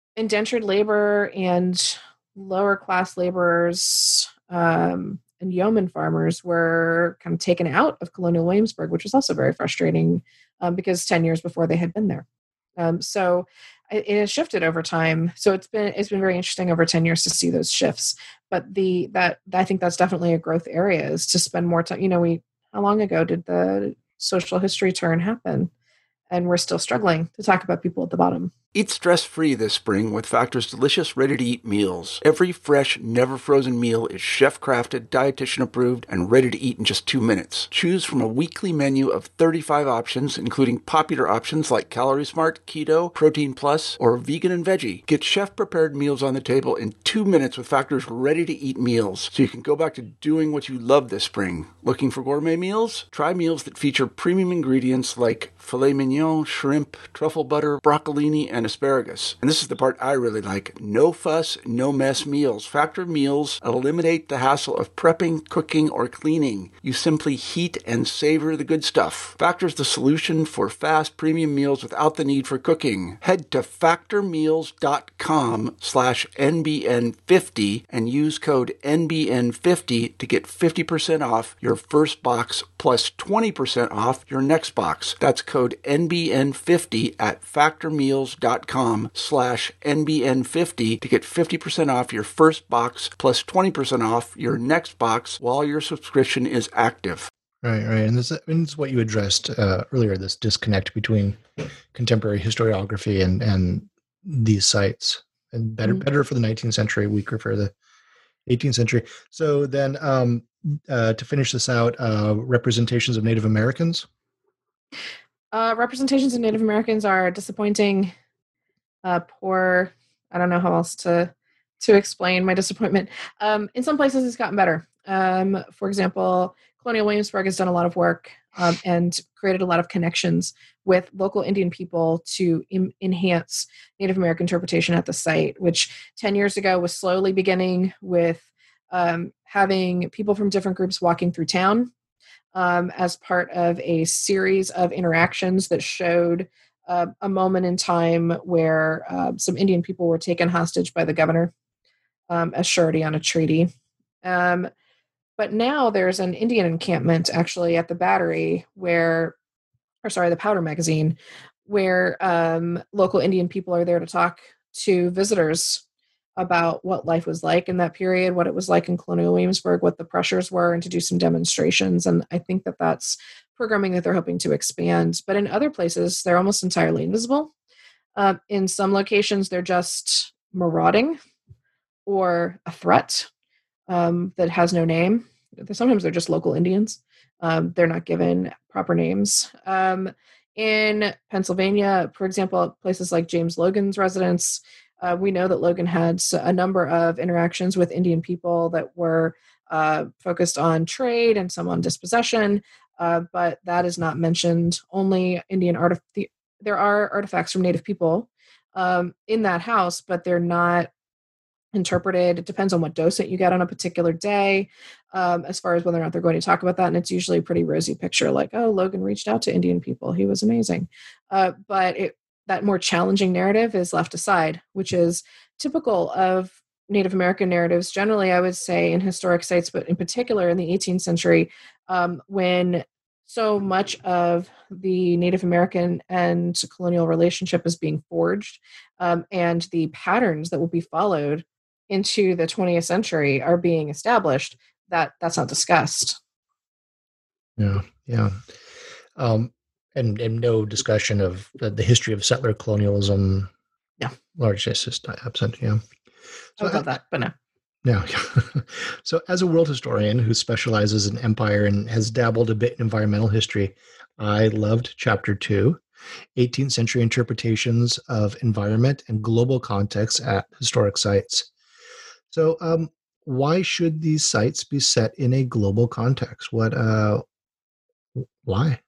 indentured labor and lower class laborers um, and yeoman farmers were kind of taken out of colonial Williamsburg, which was also very frustrating um, because ten years before they had been there. Um, so it, it has shifted over time. So it's been it's been very interesting over ten years to see those shifts. But the that I think that's definitely a growth area, is to spend more time. You know, we how long ago did the social history turn happen? And we're still struggling to talk about people at the bottom. Eat stress-free this spring with Factor's delicious, ready-to-eat meals. Every fresh, never-frozen meal is chef-crafted, dietitian-approved, and ready to eat in just two minutes. Choose from a weekly menu of thirty-five options, including popular options like Calorie Smart, Keto, Protein Plus, or Vegan and Veggie. Get chef-prepared meals on the table in two minutes with Factor's ready-to-eat meals, so you can go back to doing what you love this spring. Looking for gourmet meals? Try meals that feature premium ingredients like filet mignon, shrimp, truffle butter, broccolini, and asparagus. And this is the part I really like. No fuss, no mess meals. Factor meals eliminate the hassle of prepping, cooking, or cleaning. You simply heat and savor the good stuff. Factor's the solution for fast premium meals without the need for cooking. Head to factormeals.com slash NBN50 and use code N B N fifty to get fifty percent off your first box plus twenty percent off your next box. That's code N B N fifty at factormeals.com slash NBN50 to get fifty percent off your first box plus twenty percent off your next box while your subscription is active. Right, right. And this, and this is what you addressed uh, earlier, this disconnect between contemporary historiography and, and these sites. And better, mm-hmm. better for the nineteenth century, weaker for the eighteenth century. So then um, uh, to finish this out, uh, representations of Native Americans? Uh, representations of Native Americans are disappointing. Uh, poor. I don't know how else to to explain my disappointment. Um, in some places, it's gotten better. Um, for example, Colonial Williamsburg has done a lot of work um, and created a lot of connections with local Indian people to im- enhance Native American interpretation at the site, which ten years ago was slowly beginning with um, having people from different groups walking through town um, as part of a series of interactions that showed Uh, a moment in time where uh, some Indian people were taken hostage by the governor um, as surety on a treaty. Um, but now there's an Indian encampment actually at the Battery where, or sorry, the Powder Magazine, where um, local Indian people are there to talk to visitors about what life was like in that period, what it was like in Colonial Williamsburg, what the pressures were, and to do some demonstrations. And I think that that's programming that they're hoping to expand. But in other places, they're almost entirely invisible. Uh, in some locations, they're just marauding or a threat um, that has no name. Sometimes they're just local Indians. Um, they're not given proper names. Um, in Pennsylvania, for example, places like James Logan's residence, uh, we know that Logan had a number of interactions with Indian people that were uh, focused on trade and some on dispossession. Uh, but that is not mentioned. Only Indian artif- there are artifacts from Native people um, in that house, but they're not interpreted. It depends on what docent you get on a particular day, um, as far as whether or not they're going to talk about that. And it's usually a pretty rosy picture, like, oh, Logan reached out to Indian people. He was amazing. Uh, but it, that more challenging narrative is left aside, which is typical of Native American narratives generally, I would say, in historic sites, but in particular in the eighteenth century, um, when so much of the Native American and colonial relationship is being forged, um, and the patterns that will be followed into the twentieth century are being established, that that's not discussed. Yeah, yeah. Um, and, and no discussion of the, the history of settler colonialism. Yeah. Largely just absent, yeah. So I love that, but no. No. So as a world historian who specializes in empire and has dabbled a bit in environmental history, I loved chapter two, eighteenth century interpretations of environment and global context at historic sites. So um, why should these sites be set in a global context? What, uh, why?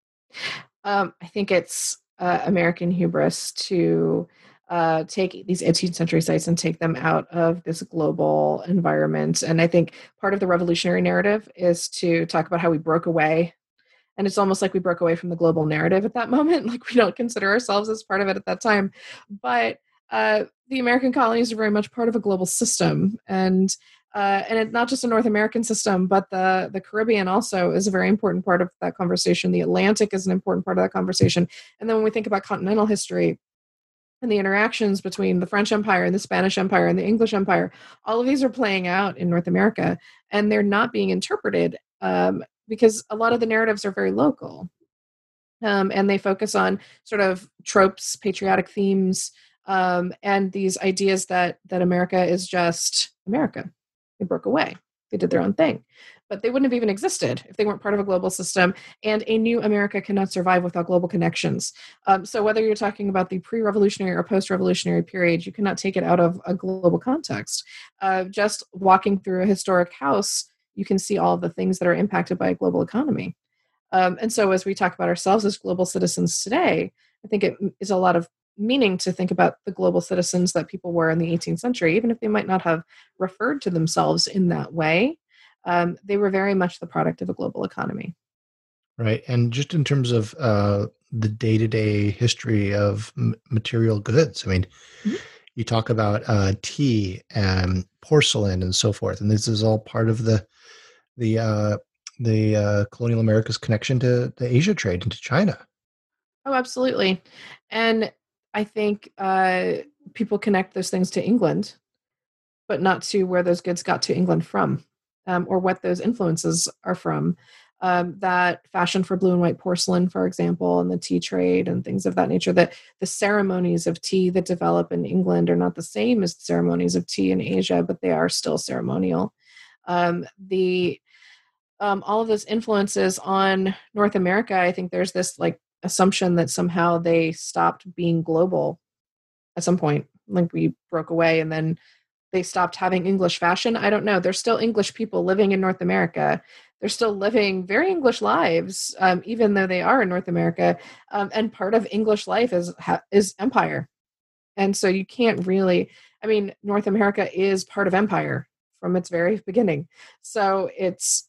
Um, I think it's uh, American hubris to uh, take these eighteenth century sites and take them out of this global environment. And I think part of the revolutionary narrative is to talk about how we broke away. And it's almost like we broke away from the global narrative at that moment. Like we don't consider ourselves as part of it at that time. But uh, the American colonies are very much part of a global system, and uh, and it's not just a North American system, but the the Caribbean also is a very important part of that conversation. The Atlantic is an important part of that conversation, and then when we think about continental history and the interactions between the French Empire and the Spanish Empire and the English Empire, all of these are playing out in North America, and they're not being interpreted um, because a lot of the narratives are very local. Um, and they focus on sort of tropes, patriotic themes, um, and these ideas that that America is just America. They broke away. They did their own thing. But they wouldn't have even existed if they weren't part of a global system. And a new America cannot survive without global connections. Um, so whether you're talking about the pre-revolutionary or post-revolutionary period, you cannot take it out of a global context. Uh, just walking through a historic house, you can see all of the things that are impacted by a global economy. Um, and so as we talk about ourselves as global citizens today, I think it is a lot of meaning to think about the global citizens that people were in the eighteenth century, even if they might not have referred to themselves in that way. Um, they were very much the product of a global economy. Right. And just in terms of uh, the day-to-day history of m- material goods, I mean, mm-hmm. you talk about uh, tea and porcelain and so forth, and this is all part of the the uh, the uh, colonial America's connection to the Asia trade into China. Oh, absolutely. And I think uh, people connect those things to England, but not to where those goods got to England from, um, or what those influences are from. Um, that fashion for blue and white porcelain, for example, and the tea trade and things of that nature, that the ceremonies of tea that develop in England are not the same as the ceremonies of tea in Asia, but they are still ceremonial. Um, the um, all of those influences on North America, I think there's this like assumption that somehow they stopped being global at some point, like we broke away and then they stopped having English fashion. I don't know. There's still English people living in North America. They're still living very English lives, um, even though they are in North America. Um, and part of English life is is empire. And so you can't really, I mean, North America is part of empire from its very beginning. So it's,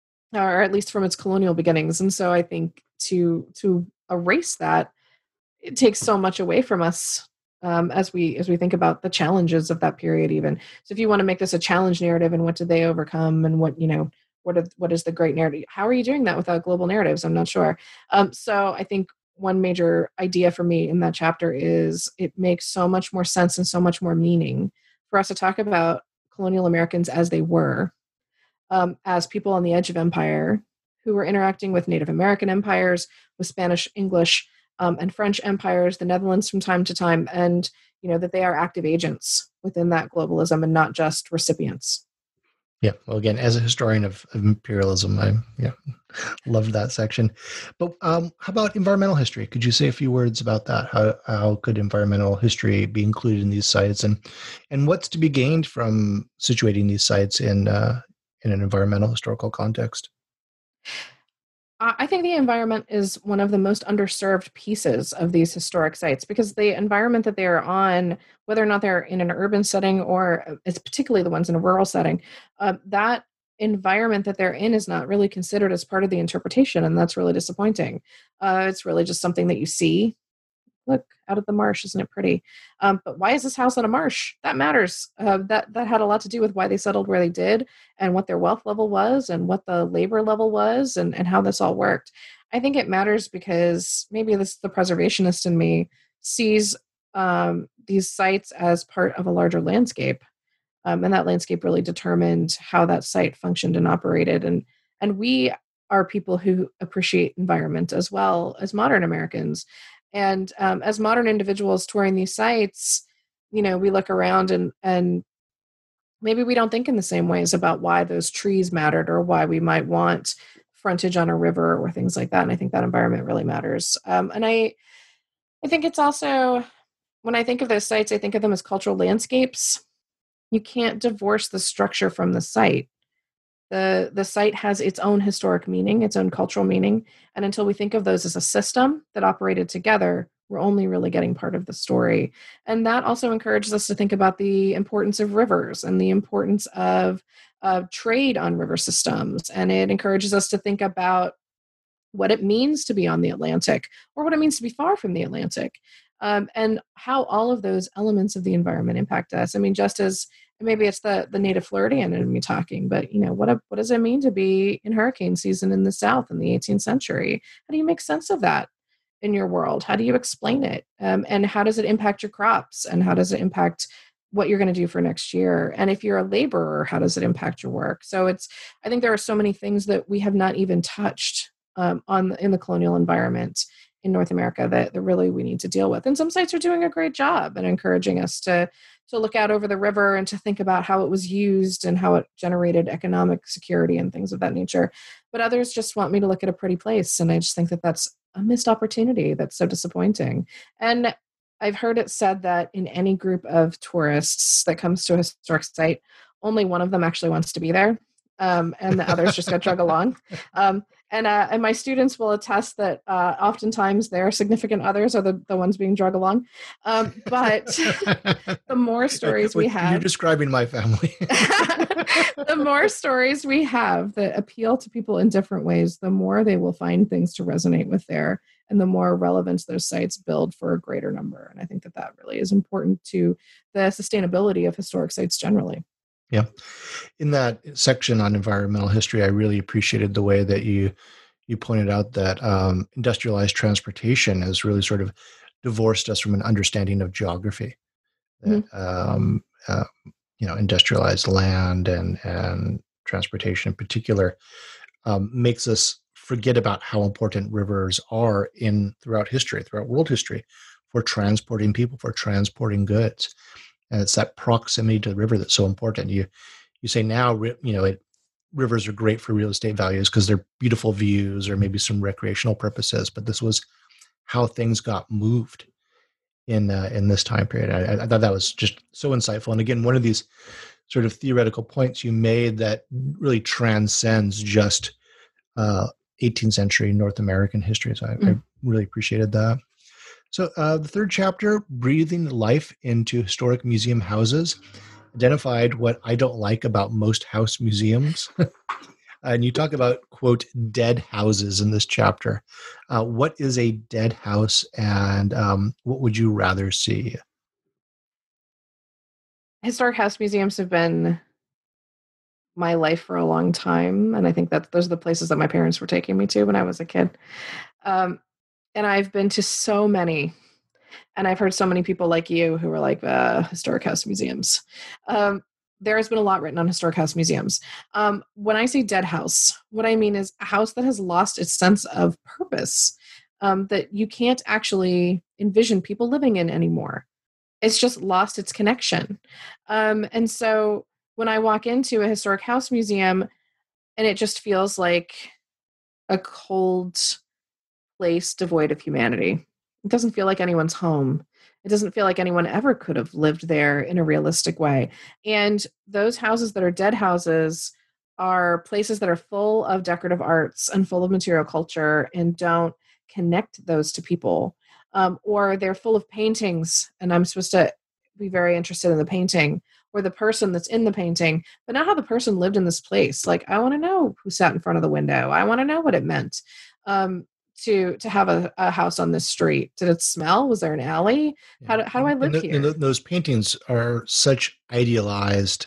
or at least from its colonial beginnings. And so I think to to erase that, it takes so much away from us. Um, as we as we think about the challenges of that period, even so, if you want to make this a challenge narrative, and what did they overcome, and what you know, what are, what is the great narrative? How are you doing that without global narratives? I'm not sure. Um, so I think one major idea for me in that chapter is it makes so much more sense and so much more meaning for us to talk about colonial Americans as they were, um, as people on the edge of empire who were interacting with Native American empires, with Spanish, English, Um, and French empires, the Netherlands from time to time, and you know that they are active agents within that globalism and not just recipients. Yeah, well, again, as a historian of, of imperialism, I yeah loved that section. But um, how about environmental history? Could you say a few words about that? How how could environmental history be included in these sites, and and what's to be gained from situating these sites in uh, in an environmental historical context? I think the environment is one of the most underserved pieces of these historic sites because the environment that they are on, whether or not they're in an urban setting or it's particularly the ones in a rural setting, uh, that environment that they're in is not really considered as part of the interpretation, and that's really disappointing. Uh, it's really just something that you see. Look out at the marsh, isn't it pretty? Um, but why is this house on a marsh? That matters. Uh, that that had a lot to do with why they settled where they did, and what their wealth level was, and what the labor level was, and and how this all worked. I think it matters because maybe this the preservationist in me sees um, these sites as part of a larger landscape, um, and that landscape really determined how that site functioned and operated. And and we are people who appreciate environment as well as modern Americans. And um, as modern individuals touring these sites, you know, we look around and and maybe we don't think in the same ways about why those trees mattered or why we might want frontage on a river or things like that. And I think that environment really matters. Um, and I, I think it's also, when I think of those sites, I think of them as cultural landscapes. You can't divorce the structure from the site. The, the site has its own historic meaning, its own cultural meaning. And until we think of those as a system that operated together, we're only really getting part of the story. And that also encourages us to think about the importance of rivers and the importance of, of trade on river systems. And it encourages us to think about what it means to be on the Atlantic or what it means to be far from the Atlantic. um, and how all of those elements of the environment impact us. I mean, just as maybe it's the the native Floridian in me talking, but you know, what a, what does it mean to be in hurricane season in the South in the eighteenth century? How do you make sense of that in your world? How do you explain it? Um, and how does it impact your crops? And how does it impact what you're going to do for next year? And if you're a laborer, how does it impact your work? So it's, I think there are so many things that we have not even touched um, on the, in the colonial environment in North America that, that really we need to deal with. And some sites are doing a great job and encouraging us to to look out over the river and to think about how it was used and how it generated economic security and things of that nature. But others just want me to look at a pretty place. And I just think that that's a missed opportunity. That's so disappointing. And I've heard it said that in any group of tourists that comes to a historic site, only one of them actually wants to be there. Um, and the others just got drug along. Um, and, uh, and my students will attest that uh, oftentimes their significant others are the, the ones being drug along. Um, but the more stories we have... You're describing my family. The more stories we have that appeal to people in different ways, the more they will find things to resonate with there, and the more relevance those sites build for a greater number. And I think that that really is important to the sustainability of historic sites generally. Yeah. In that section on environmental history, I really appreciated the way that you you pointed out that um, industrialized transportation has really sort of divorced us from an understanding of geography. That mm-hmm. um, uh, you know, industrialized land and and transportation in particular um, makes us forget about how important rivers are in throughout history, throughout world history, for transporting people, for transporting goods. And it's that proximity to the river that's so important. You you say now, you know, it, rivers are great for real estate values because they're beautiful views or maybe some recreational purposes. But this was how things got moved in uh, in this time period. I, I thought that was just so insightful. And again, one of these sort of theoretical points you made that really transcends just uh, eighteenth century North American history. So I, mm. I really appreciated that. So uh, the third chapter, Breathing Life into Historic Museum Houses, identified what I don't like about most house museums. And you talk about, quote, dead houses in this chapter. Uh, what is a dead house, and um, what would you rather see? Historic house museums have been my life for a long time. And I think that those are the places that my parents were taking me to when I was a kid. Um, and I've been to so many. And I've heard so many people like you who are like, uh, historic house museums. Um, there has been a lot written on historic house museums. Um, when I say dead house, what I mean is a house that has lost its sense of purpose, um, that you can't actually envision people living in anymore. It's just lost its connection. Um, and so when I walk into a historic house museum and it just feels like a cold place devoid of humanity. It doesn't feel like anyone's home. It doesn't feel like anyone ever could have lived there in a realistic way. And those houses that are dead houses are places that are full of decorative arts and full of material culture and don't connect those to people. Um, or they're full of paintings, and I'm supposed to be very interested in the painting or the person that's in the painting, but not how the person lived in this place. Like, I want to know who sat in front of the window. I want to know what it meant. Um, to to have a, a house on this street. Did it smell? Was there an alley? Yeah. How do, how do I live and the, here? And the, those paintings are such idealized.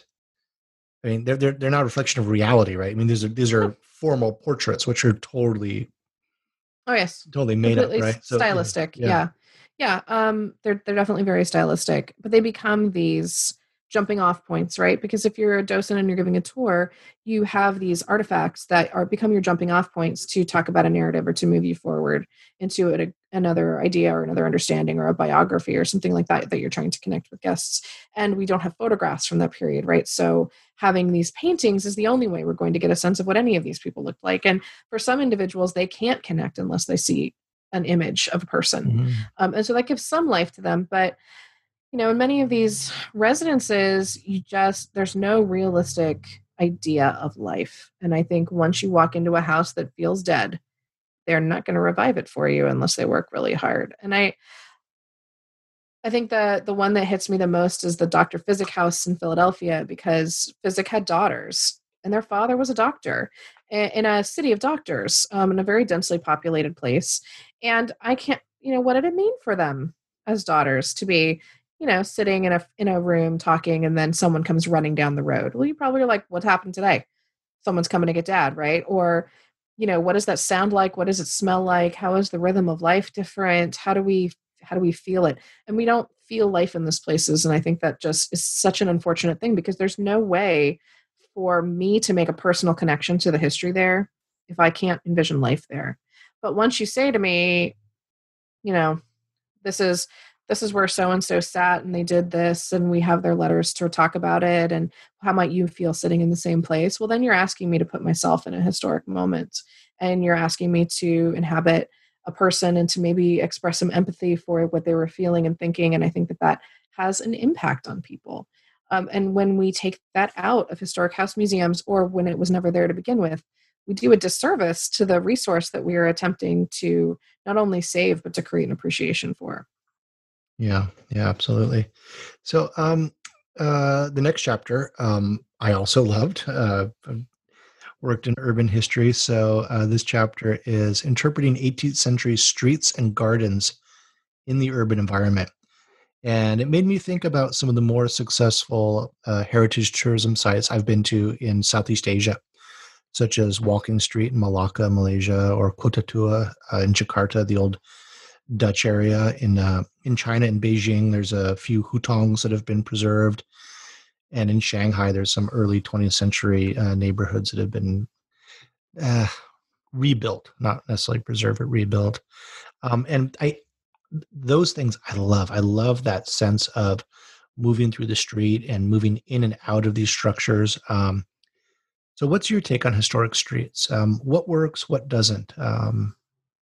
I mean, they're they're they're not a reflection of reality, right? I mean, these are these are formal portraits, which are totally, oh yes, totally made completely up, right? So, stylistic, yeah, yeah, yeah. Um, they're they're definitely very stylistic, but they become these jumping off points, right? Because if you're a docent and you're giving a tour, you have these artifacts that are become your jumping off points to talk about a narrative or to move you forward into a, another idea or another understanding or a biography or something like that that you're trying to connect with guests. And we don't have photographs from that period, right? So having these paintings is the only way we're going to get a sense of what any of these people looked like. And for some individuals, they can't connect unless they see an image of a person. Mm-hmm. Um, and so that gives some life to them. But you know, in many of these residences, you just, there's no realistic idea of life. And I think once you walk into a house that feels dead, they're not going to revive it for you unless they work really hard. And I, I think the the one that hits me the most is the Doctor Physic house in Philadelphia, because Physic had daughters and their father was a doctor in a city of doctors, um, in a very densely populated place. And I can't, you know, what did it mean for them as daughters to be, you know, sitting in a in a room talking, and then someone comes running down the road. Well, you probably are like, what happened today? Someone's coming to get dad, right? Or, you know, what does that sound like? What does it smell like? How is the rhythm of life different? How do we how do we feel it? And we don't feel life in these places. And I think that just is such an unfortunate thing, because there's no way for me to make a personal connection to the history there if I can't envision life there. But once you say to me, you know, this is this is where so and so sat and they did this, and we have their letters to talk about it, and how might you feel sitting in the same place? Well, then you're asking me to put myself in a historic moment, and you're asking me to inhabit a person and to maybe express some empathy for what they were feeling and thinking. And I think that that has an impact on people. Um, and when we take that out of historic house museums, or when it was never there to begin with, we do a disservice to the resource that we are attempting to not only save, but to create an appreciation for. Yeah, yeah, absolutely. So um, uh, the next chapter um, I also loved. Uh, I've worked in urban history, so uh, this chapter is interpreting eighteenth century streets and gardens in the urban environment. And it made me think about some of the more successful uh, heritage tourism sites I've been to in Southeast Asia, such as Walking Street in Malacca, Malaysia, or Kota Tua uh, in Jakarta, the old Dutch area. In uh, in China, in Beijing, there's a few hutongs that have been preserved. And in Shanghai, there's some early twentieth century uh, neighborhoods that have been uh, rebuilt, not necessarily preserved, but rebuilt. Um, and I, those things I love. I love that sense of moving through the street and moving in and out of these structures. Um, so what's your take on historic streets? Um, what works, what doesn't? Um,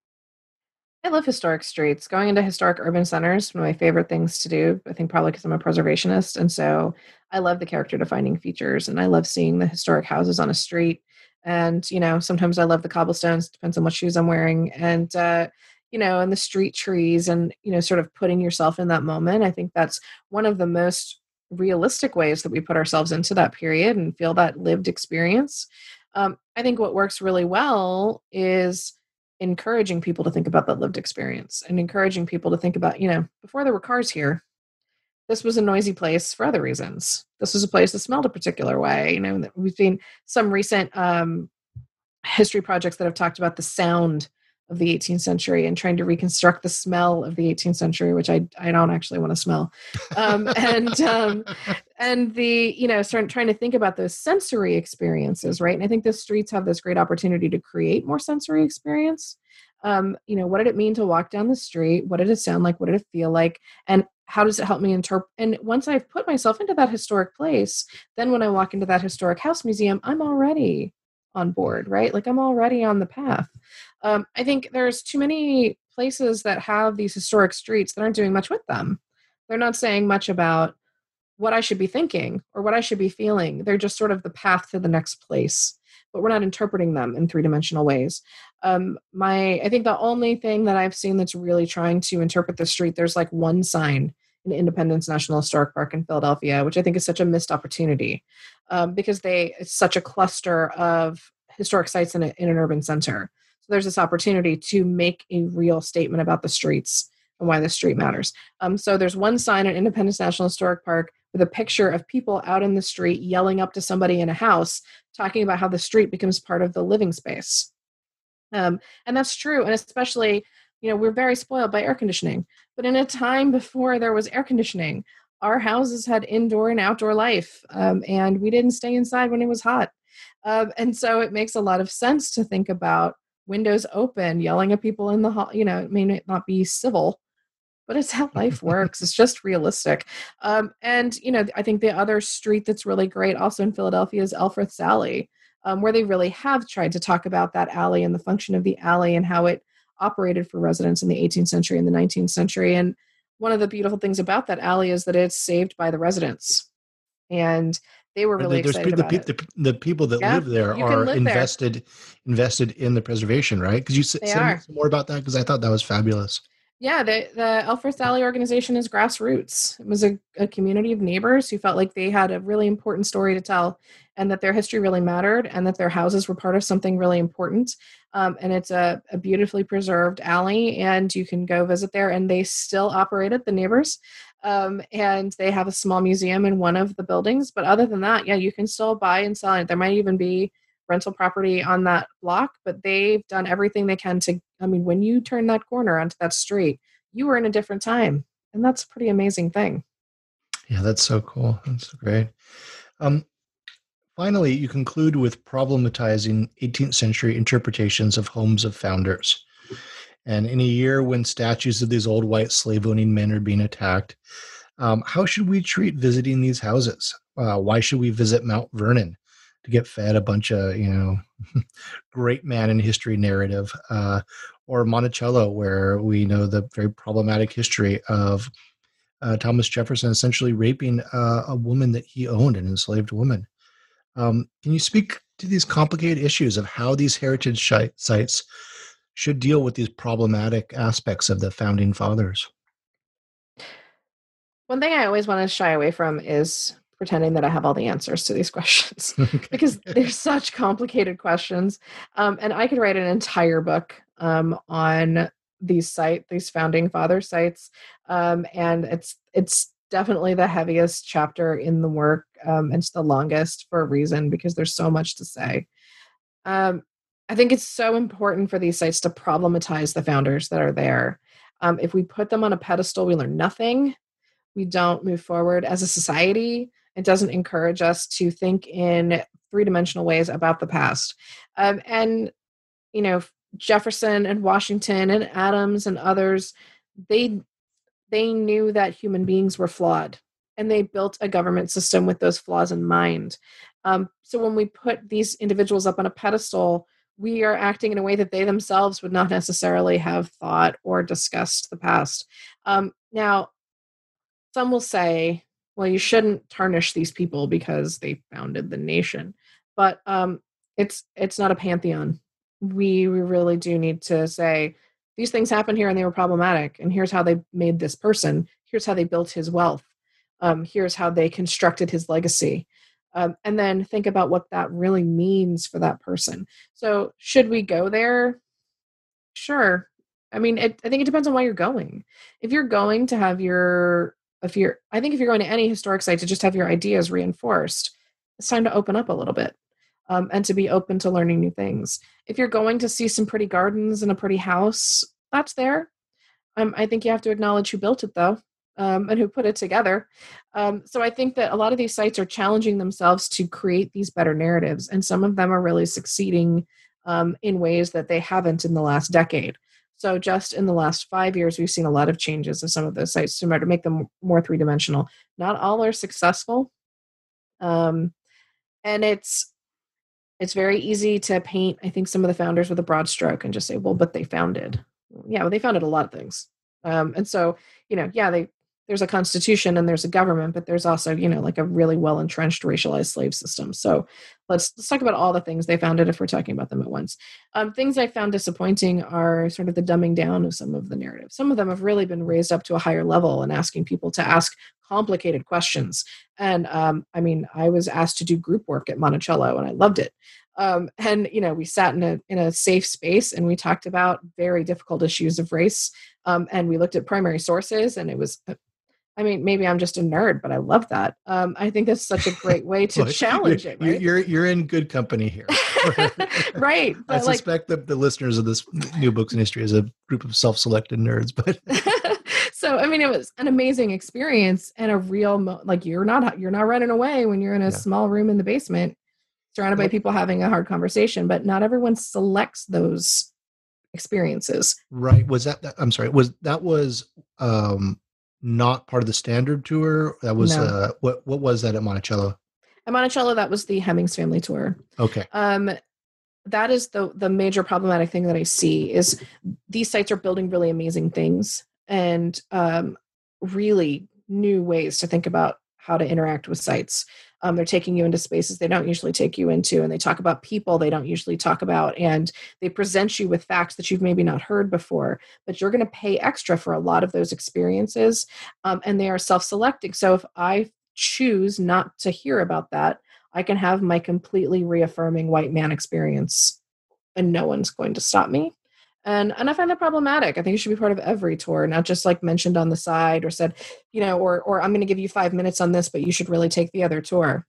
I love historic streets. Going into historic urban centers, one of my favorite things to do, I think probably because I'm a preservationist. And so I love the character defining features, and I love seeing the historic houses on a street. And, you know, sometimes I love the cobblestones, depends on what shoes I'm wearing. And, uh, you know, and the street trees, and, you know, sort of putting yourself in that moment. I think that's one of the most realistic ways that we put ourselves into that period and feel that lived experience. Um, I think what works really well is encouraging people to think about that lived experience, and encouraging people to think about, you know, before there were cars here, this was a noisy place for other reasons. This was a place that smelled a particular way. You know, we've seen some recent um, history projects that have talked about the sound of the eighteenth century and trying to reconstruct the smell of the eighteenth century, which I, I don't actually want to smell. Um, and, um, and the, you know, start trying to think about those sensory experiences, right? And I think the streets have this great opportunity to create more sensory experience. Um, you know, what did it mean to walk down the street? What did it sound like? What did it feel like? And how does it help me interpret? And once I've put myself into that historic place, then when I walk into that historic house museum, I'm already on board, right? Like I'm already on the path. Um, I think there's too many places that have these historic streets that aren't doing much with them. They're not saying much about what I should be thinking or what I should be feeling. They're just sort of the path to the next place, but we're not interpreting them in three-dimensional ways. Um, my, I think the only thing that I've seen that's really trying to interpret the street, there's like one sign in Independence National Historic Park in Philadelphia, which I think is such a missed opportunity um, because they, it's such a cluster of historic sites in, a, in an urban center. So there's this opportunity to make a real statement about the streets and why the street matters. Um, so there's one sign at Independence National Historic Park with a picture of people out in the street yelling up to somebody in a house, talking about how the street becomes part of the living space. Um, and that's true. And especially, you know, we're very spoiled by air conditioning. But in a time before there was air conditioning, our houses had indoor and outdoor life, um, and we didn't stay inside when it was hot. Um, and so it makes a lot of sense to think about windows open, yelling at people in the hall. You know, it may not be civil, but it's how life works. It's just realistic. Um, and, you know, I think the other street that's really great also in Philadelphia is Elfreth's Alley, um, where they really have tried to talk about that alley and the function of the alley and how it operated for residents in the eighteenth century and the nineteenth century. And one of the beautiful things about that alley is that it's saved by the residents. And they were really There's excited the, about the, it. the, the people that Yeah, live there you can are live there. invested invested in the preservation, right? Because you s- They say are. some more about that, because I thought that was fabulous. Yeah, the the Elfrith Valley organization is grassroots. It was a, a community of neighbors who felt like they had a really important story to tell, and that their history really mattered, and that their houses were part of something really important. Um, and it's a, a beautifully preserved alley, and you can go visit there. And they still operate it, the neighbors, um, and they have a small museum in one of the buildings. But other than that, yeah, you can still buy and sell it. There might even be rental property on that block, but they've done everything they can to, I mean, when you turn that corner onto that street, you were in a different time. And that's a pretty amazing thing. Yeah, that's so cool. That's so great. Um, finally, you conclude with problematizing eighteenth century interpretations of homes of founders. And in a year when statues of these old white slave-owning men are being attacked, um, how should we treat visiting these houses? Uh, why should we visit Mount Vernon to get fed a bunch of, you know, great man in history narrative, uh, or Monticello, where we know the very problematic history of uh, Thomas Jefferson essentially raping uh, a woman that he owned, an enslaved woman. Um, can you speak to these complicated issues of how these heritage shi- sites should deal with these problematic aspects of the founding fathers? One thing I always want to shy away from is pretending that I have all the answers to these questions Okay. because they're such complicated questions. Um, and I could write an entire book um, on these site, these founding father sites. Um, and it's, it's definitely the heaviest chapter in the work. Um, and it's the longest for a reason, because there's so much to say. Um, I think it's so important for these sites to problematize the founders that are there. Um, if we put them on a pedestal, we learn nothing. We don't move forward as a society. It doesn't encourage us to think in three-dimensional ways about the past. Um, and, you know, Jefferson and Washington and Adams and others, they they knew that human beings were flawed, and they built a government system with those flaws in mind. Um, so when we put these individuals up on a pedestal, we are acting in a way that they themselves would not necessarily have thought or discussed the past. Um, now, some will say, well, you shouldn't tarnish these people because they founded the nation. But um, it's it's not a pantheon. We, we really do need to say, these things happened here and they were problematic. And here's how they made this person. Here's how they built his wealth. Um, here's how they constructed his legacy. Um, and then think about what that really means for that person. So should we go there? Sure. I mean, it, I think it depends on why you're going. If you're going to have your, if you're, I think if you're going to any historic site to just have your ideas reinforced, it's time to open up a little bit, um, and to be open to learning new things. If you're going to see some pretty gardens and a pretty house, that's there. Um, I think you have to acknowledge who built it, though, um, and who put it together. Um, so I think that a lot of these sites are challenging themselves to create these better narratives, and some of them are really succeeding um, in ways that they haven't in the last decade. So just in the last five years, we've seen a lot of changes in some of those sites to make them more three-dimensional. Not all are successful, um, and it's it's very easy to paint, I think, some of the founders with a broad stroke and just say, well, but they founded. Yeah, well, they founded a lot of things. Um, and so, you know, yeah, they there's a constitution and there's a government, but there's also, you know, like a really well-entrenched racialized slave system. So let's let's talk about all the things they founded if we're talking about them at once. Um, things I found disappointing are sort of the dumbing down of some of the narrative. Some of them have really been raised up to a higher level and asking people to ask complicated questions. And um, I mean, I was asked to do group work at Monticello and I loved it. Um, and, you know, we sat in a, in a safe space and we talked about very difficult issues of race. Um, and we looked at primary sources, and it was, I mean, maybe I'm just a nerd, but I love that. Um, I think that's such a great way to Well, challenge you're, it, right? You're, you're in good company here. Right. I But like, suspect that the listeners of this New Books in History is a group of self-selected nerds, but so, I mean, it was an amazing experience and a real, mo- like you're not, you're not running away when you're in a Yeah. small room in the basement surrounded by Nope. people having a hard conversation, but not everyone selects those experiences. Right. Was that, that I'm sorry, was that was um not part of the standard tour? That was No. uh what what was that at Monticello? At Monticello, that was the Hemmings family tour. Okay. Um, that is the the major problematic thing that I see is these sites are building really amazing things and um, really new ways to think about how to interact with sites. Um, they're taking you into spaces they don't usually take you into, and they talk about people they don't usually talk about, and they present you with facts that you've maybe not heard before, but you're going to pay extra for a lot of those experiences, um, and they are self-selecting. So if I choose not to hear about that, I can have my completely reaffirming white man experience, and no one's going to stop me. And and I find that problematic. I think it should be part of every tour, not just like mentioned on the side or said, you know, or or I'm going to give you five minutes on this, but you should really take the other tour.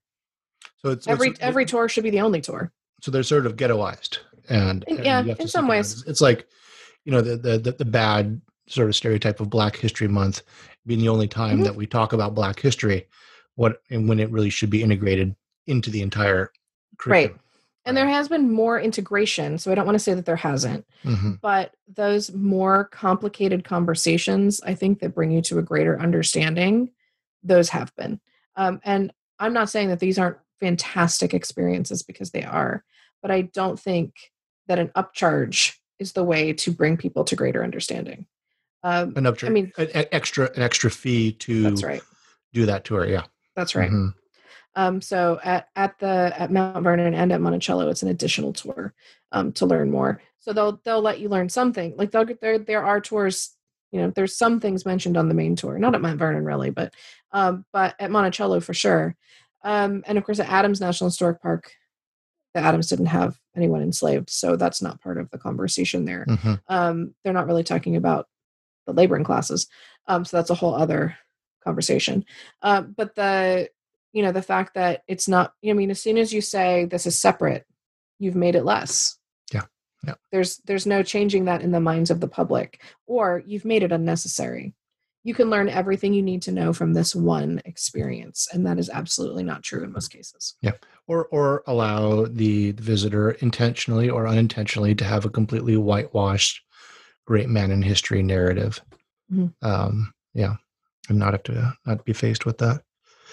So it's every it's, every tour should be the only tour. So they're sort of ghettoized, and, And, and yeah, you have to in some seek ways. out. It's like, you know, the, the the the bad sort of stereotype of Black History Month being the only time mm-hmm. that we talk about Black history, what and when it really should be integrated into the entire curriculum. Right. And there has been more integration, so I don't want to say that there hasn't, mm-hmm. but those more complicated conversations, I think, that bring you to a greater understanding, those have been. Um, and I'm not saying that these aren't fantastic experiences, because they are, but I don't think that an upcharge is the way to bring people to greater understanding. Um, an upcharge, I mean, an extra, an extra fee to that's right. do that tour. Yeah, that's right. Mm-hmm. Um, so at, at the at Mount Vernon and at Monticello, it's an additional tour um, to learn more. So they'll they'll let you learn something. Like they'll get there. There are tours. You know, there's some things mentioned on the main tour, not at Mount Vernon really, but um, but at Monticello for sure. Um, and of course, at Adams National Historic Park, the Adams didn't have anyone enslaved, so that's not part of the conversation there. Mm-hmm. Um, they're not really talking about the laboring classes, um, so that's a whole other conversation. Uh, but the you know, the fact that it's not, I mean, as soon as you say this is separate, you've made it less. Yeah. Yeah. There's, there's no changing that in the minds of the public, or you've made it unnecessary. You can learn everything you need to know from this one experience. And that is absolutely not true in most cases. Yeah. Or, or allow the, the visitor intentionally or unintentionally to have a completely whitewashed great man in history narrative. Mm-hmm. Um, yeah. And not have to not be faced with that.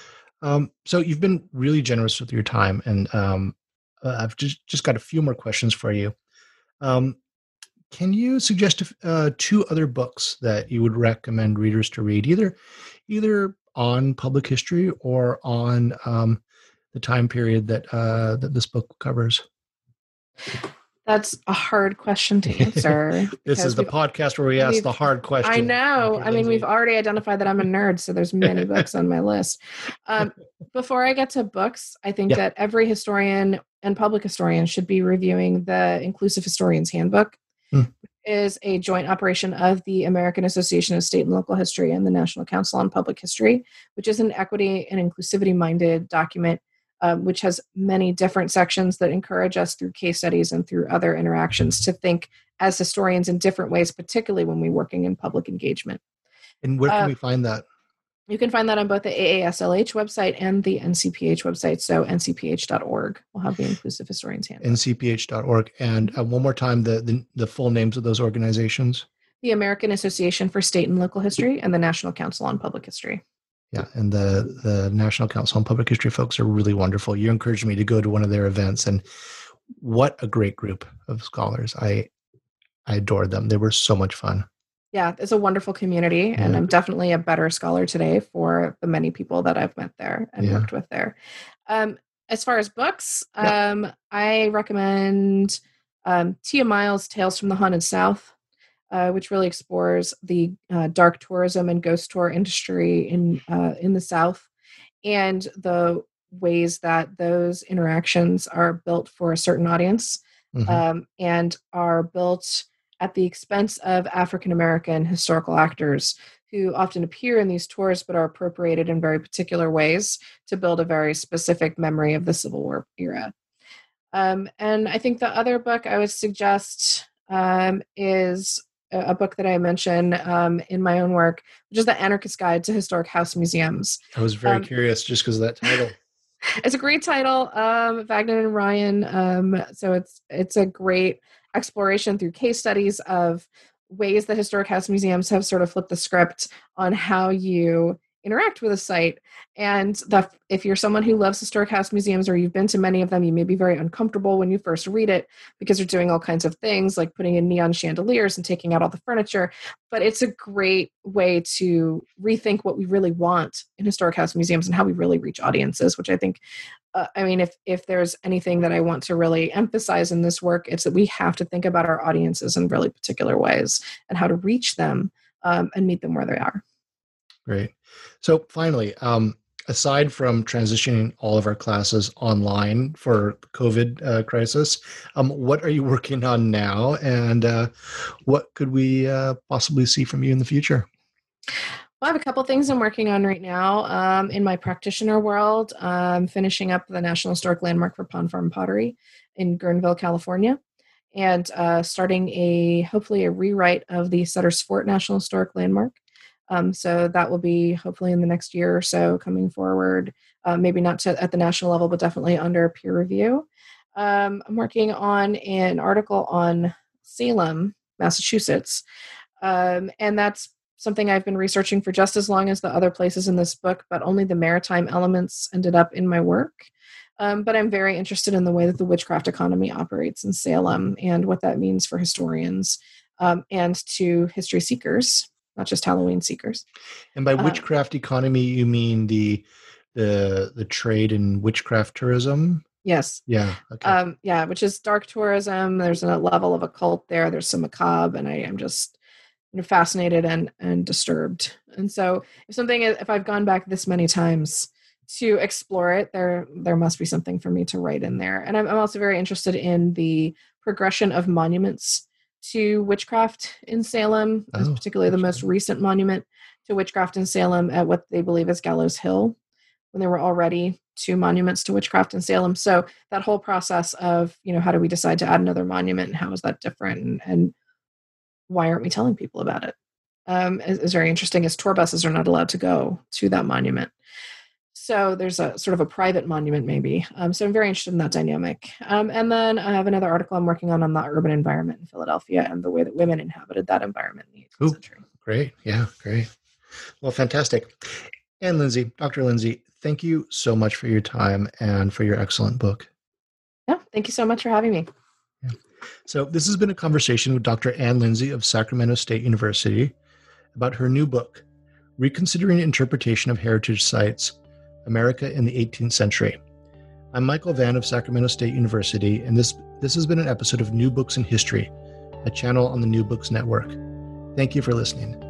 Um, so you've been really generous with your time, and um, uh, I've just, just got a few more questions for you. Um, can you suggest uh, two other books that you would recommend readers to read, either either on public history or on um, the time period that uh, that this book covers? That's a hard question to answer. This is the podcast where we ask the hard questions. I know. I mean, we've already identified that I'm a nerd, so there's many books on my list. Um, before I get to books, I think yeah. that every historian and public historian should be reviewing the Inclusive Historian's Handbook. Hmm. It is a joint operation of the American Association of State and Local History and the National Council on Public History, which is an equity and inclusivity-minded document Um, which has many different sections that encourage us through case studies and through other interactions to think as historians in different ways, particularly when we're working in public engagement. And where can uh, we find that? You can find that on both the A A S L H website and the N C P H website. So N C P H dot org will have the Inclusive Historians Handbook. N C P H dot org. And uh, one more time, the, the, the full names of those organizations? The American Association for State and Local History and the National Council on Public History. Yeah, and the, the National Council on Public History folks are really wonderful. You encouraged me to go to one of their events, and what a great group of scholars. I I adored them. They were so much fun. Yeah, it's a wonderful community, and yeah. I'm definitely a better scholar today for the many people that I've met there and yeah. worked with there. Um, as far as books, yeah. um, I recommend um, Tia Miles' Tales from the Haunted South. Uh, which really explores the uh, dark tourism and ghost tour industry in uh, in the South, and the ways that those interactions are built for a certain audience, mm-hmm. um, and are built at the expense of African American historical actors who often appear in these tours but are appropriated in very particular ways to build a very specific memory of the Civil War era. Um, and I think the other book I would suggest um, is a book that I mention um, in my own work, which is The Anarchist Guide to Historic House Museums. I was very um, curious just because of that title. It's a great title, um, Vagnon and Ryan. Um, so it's it's a great exploration through case studies of ways that historic house museums have sort of flipped the script on how you interact with a site. And that if you're someone who loves historic house museums, or you've been to many of them, you may be very uncomfortable when you first read it because they're doing all kinds of things like putting in neon chandeliers and taking out all the furniture. But it's a great way to rethink what we really want in historic house museums and how we really reach audiences, which I think, uh, I mean, if if there's anything that I want to really emphasize in this work, it's that we have to think about our audiences in really particular ways and how to reach them um, and meet them where they are. Great. So finally, um, aside from transitioning all of our classes online for the COVID uh, crisis, um, what are you working on now, and uh, what could we uh, possibly see from you in the future? Well, I have a couple things I'm working on right now. Um, in my practitioner world, I'm finishing up the National Historic Landmark for Pond Farm Pottery in Guerneville, California, and uh, starting a hopefully a rewrite of the Sutter's Fort National Historic Landmark. Um, so that will be hopefully in the next year or so coming forward, uh, maybe not to, at the national level, but definitely under peer review. Um, I'm working on an article on Salem, Massachusetts, um, and that's something I've been researching for just as long as the other places in this book, but only the maritime elements ended up in my work. Um, but I'm very interested in the way that the witchcraft economy operates in Salem and what that means for historians um, and to history seekers, not just Halloween seekers. And by witchcraft um, economy, you mean the the the trade in witchcraft tourism? Yes. Yeah. Okay. Um, yeah, which is dark tourism. There's a level of occult there. There's some macabre, and I am just you know, fascinated and and disturbed. And so, if something, if I've gone back this many times to explore it, there there must be something for me to write in there. And I'm, I'm also very interested in the progression of monuments to witchcraft in Salem, oh, particularly the most recent monument to witchcraft in Salem at what they believe is Gallows Hill, when there were already two monuments to witchcraft in Salem. So that whole process of, you know, how do we decide to add another monument and how is that different, and, and why aren't we telling people about it? Um, is, is very interesting, as tour buses are not allowed to go to that monument. So there's a sort of a private monument maybe. Um, so I'm very interested in that dynamic. Um, and then I have another article I'm working on on the urban environment in Philadelphia and the way that women inhabited that environment in the eighteenth century. Great. Yeah, great. Well, fantastic. And Lindsay, Doctor Lindsay, thank you so much for your time and for your excellent book. Yeah, thank you so much for having me. Yeah. So this has been a conversation with Doctor Ann Lindsay of Sacramento State University about her new book, Reconsidering Interpretation of Heritage Sites, America in the eighteenth century. I'm Michael Vann of Sacramento State University, and this, this has been an episode of New Books in History, a channel on the New Books Network. Thank you for listening.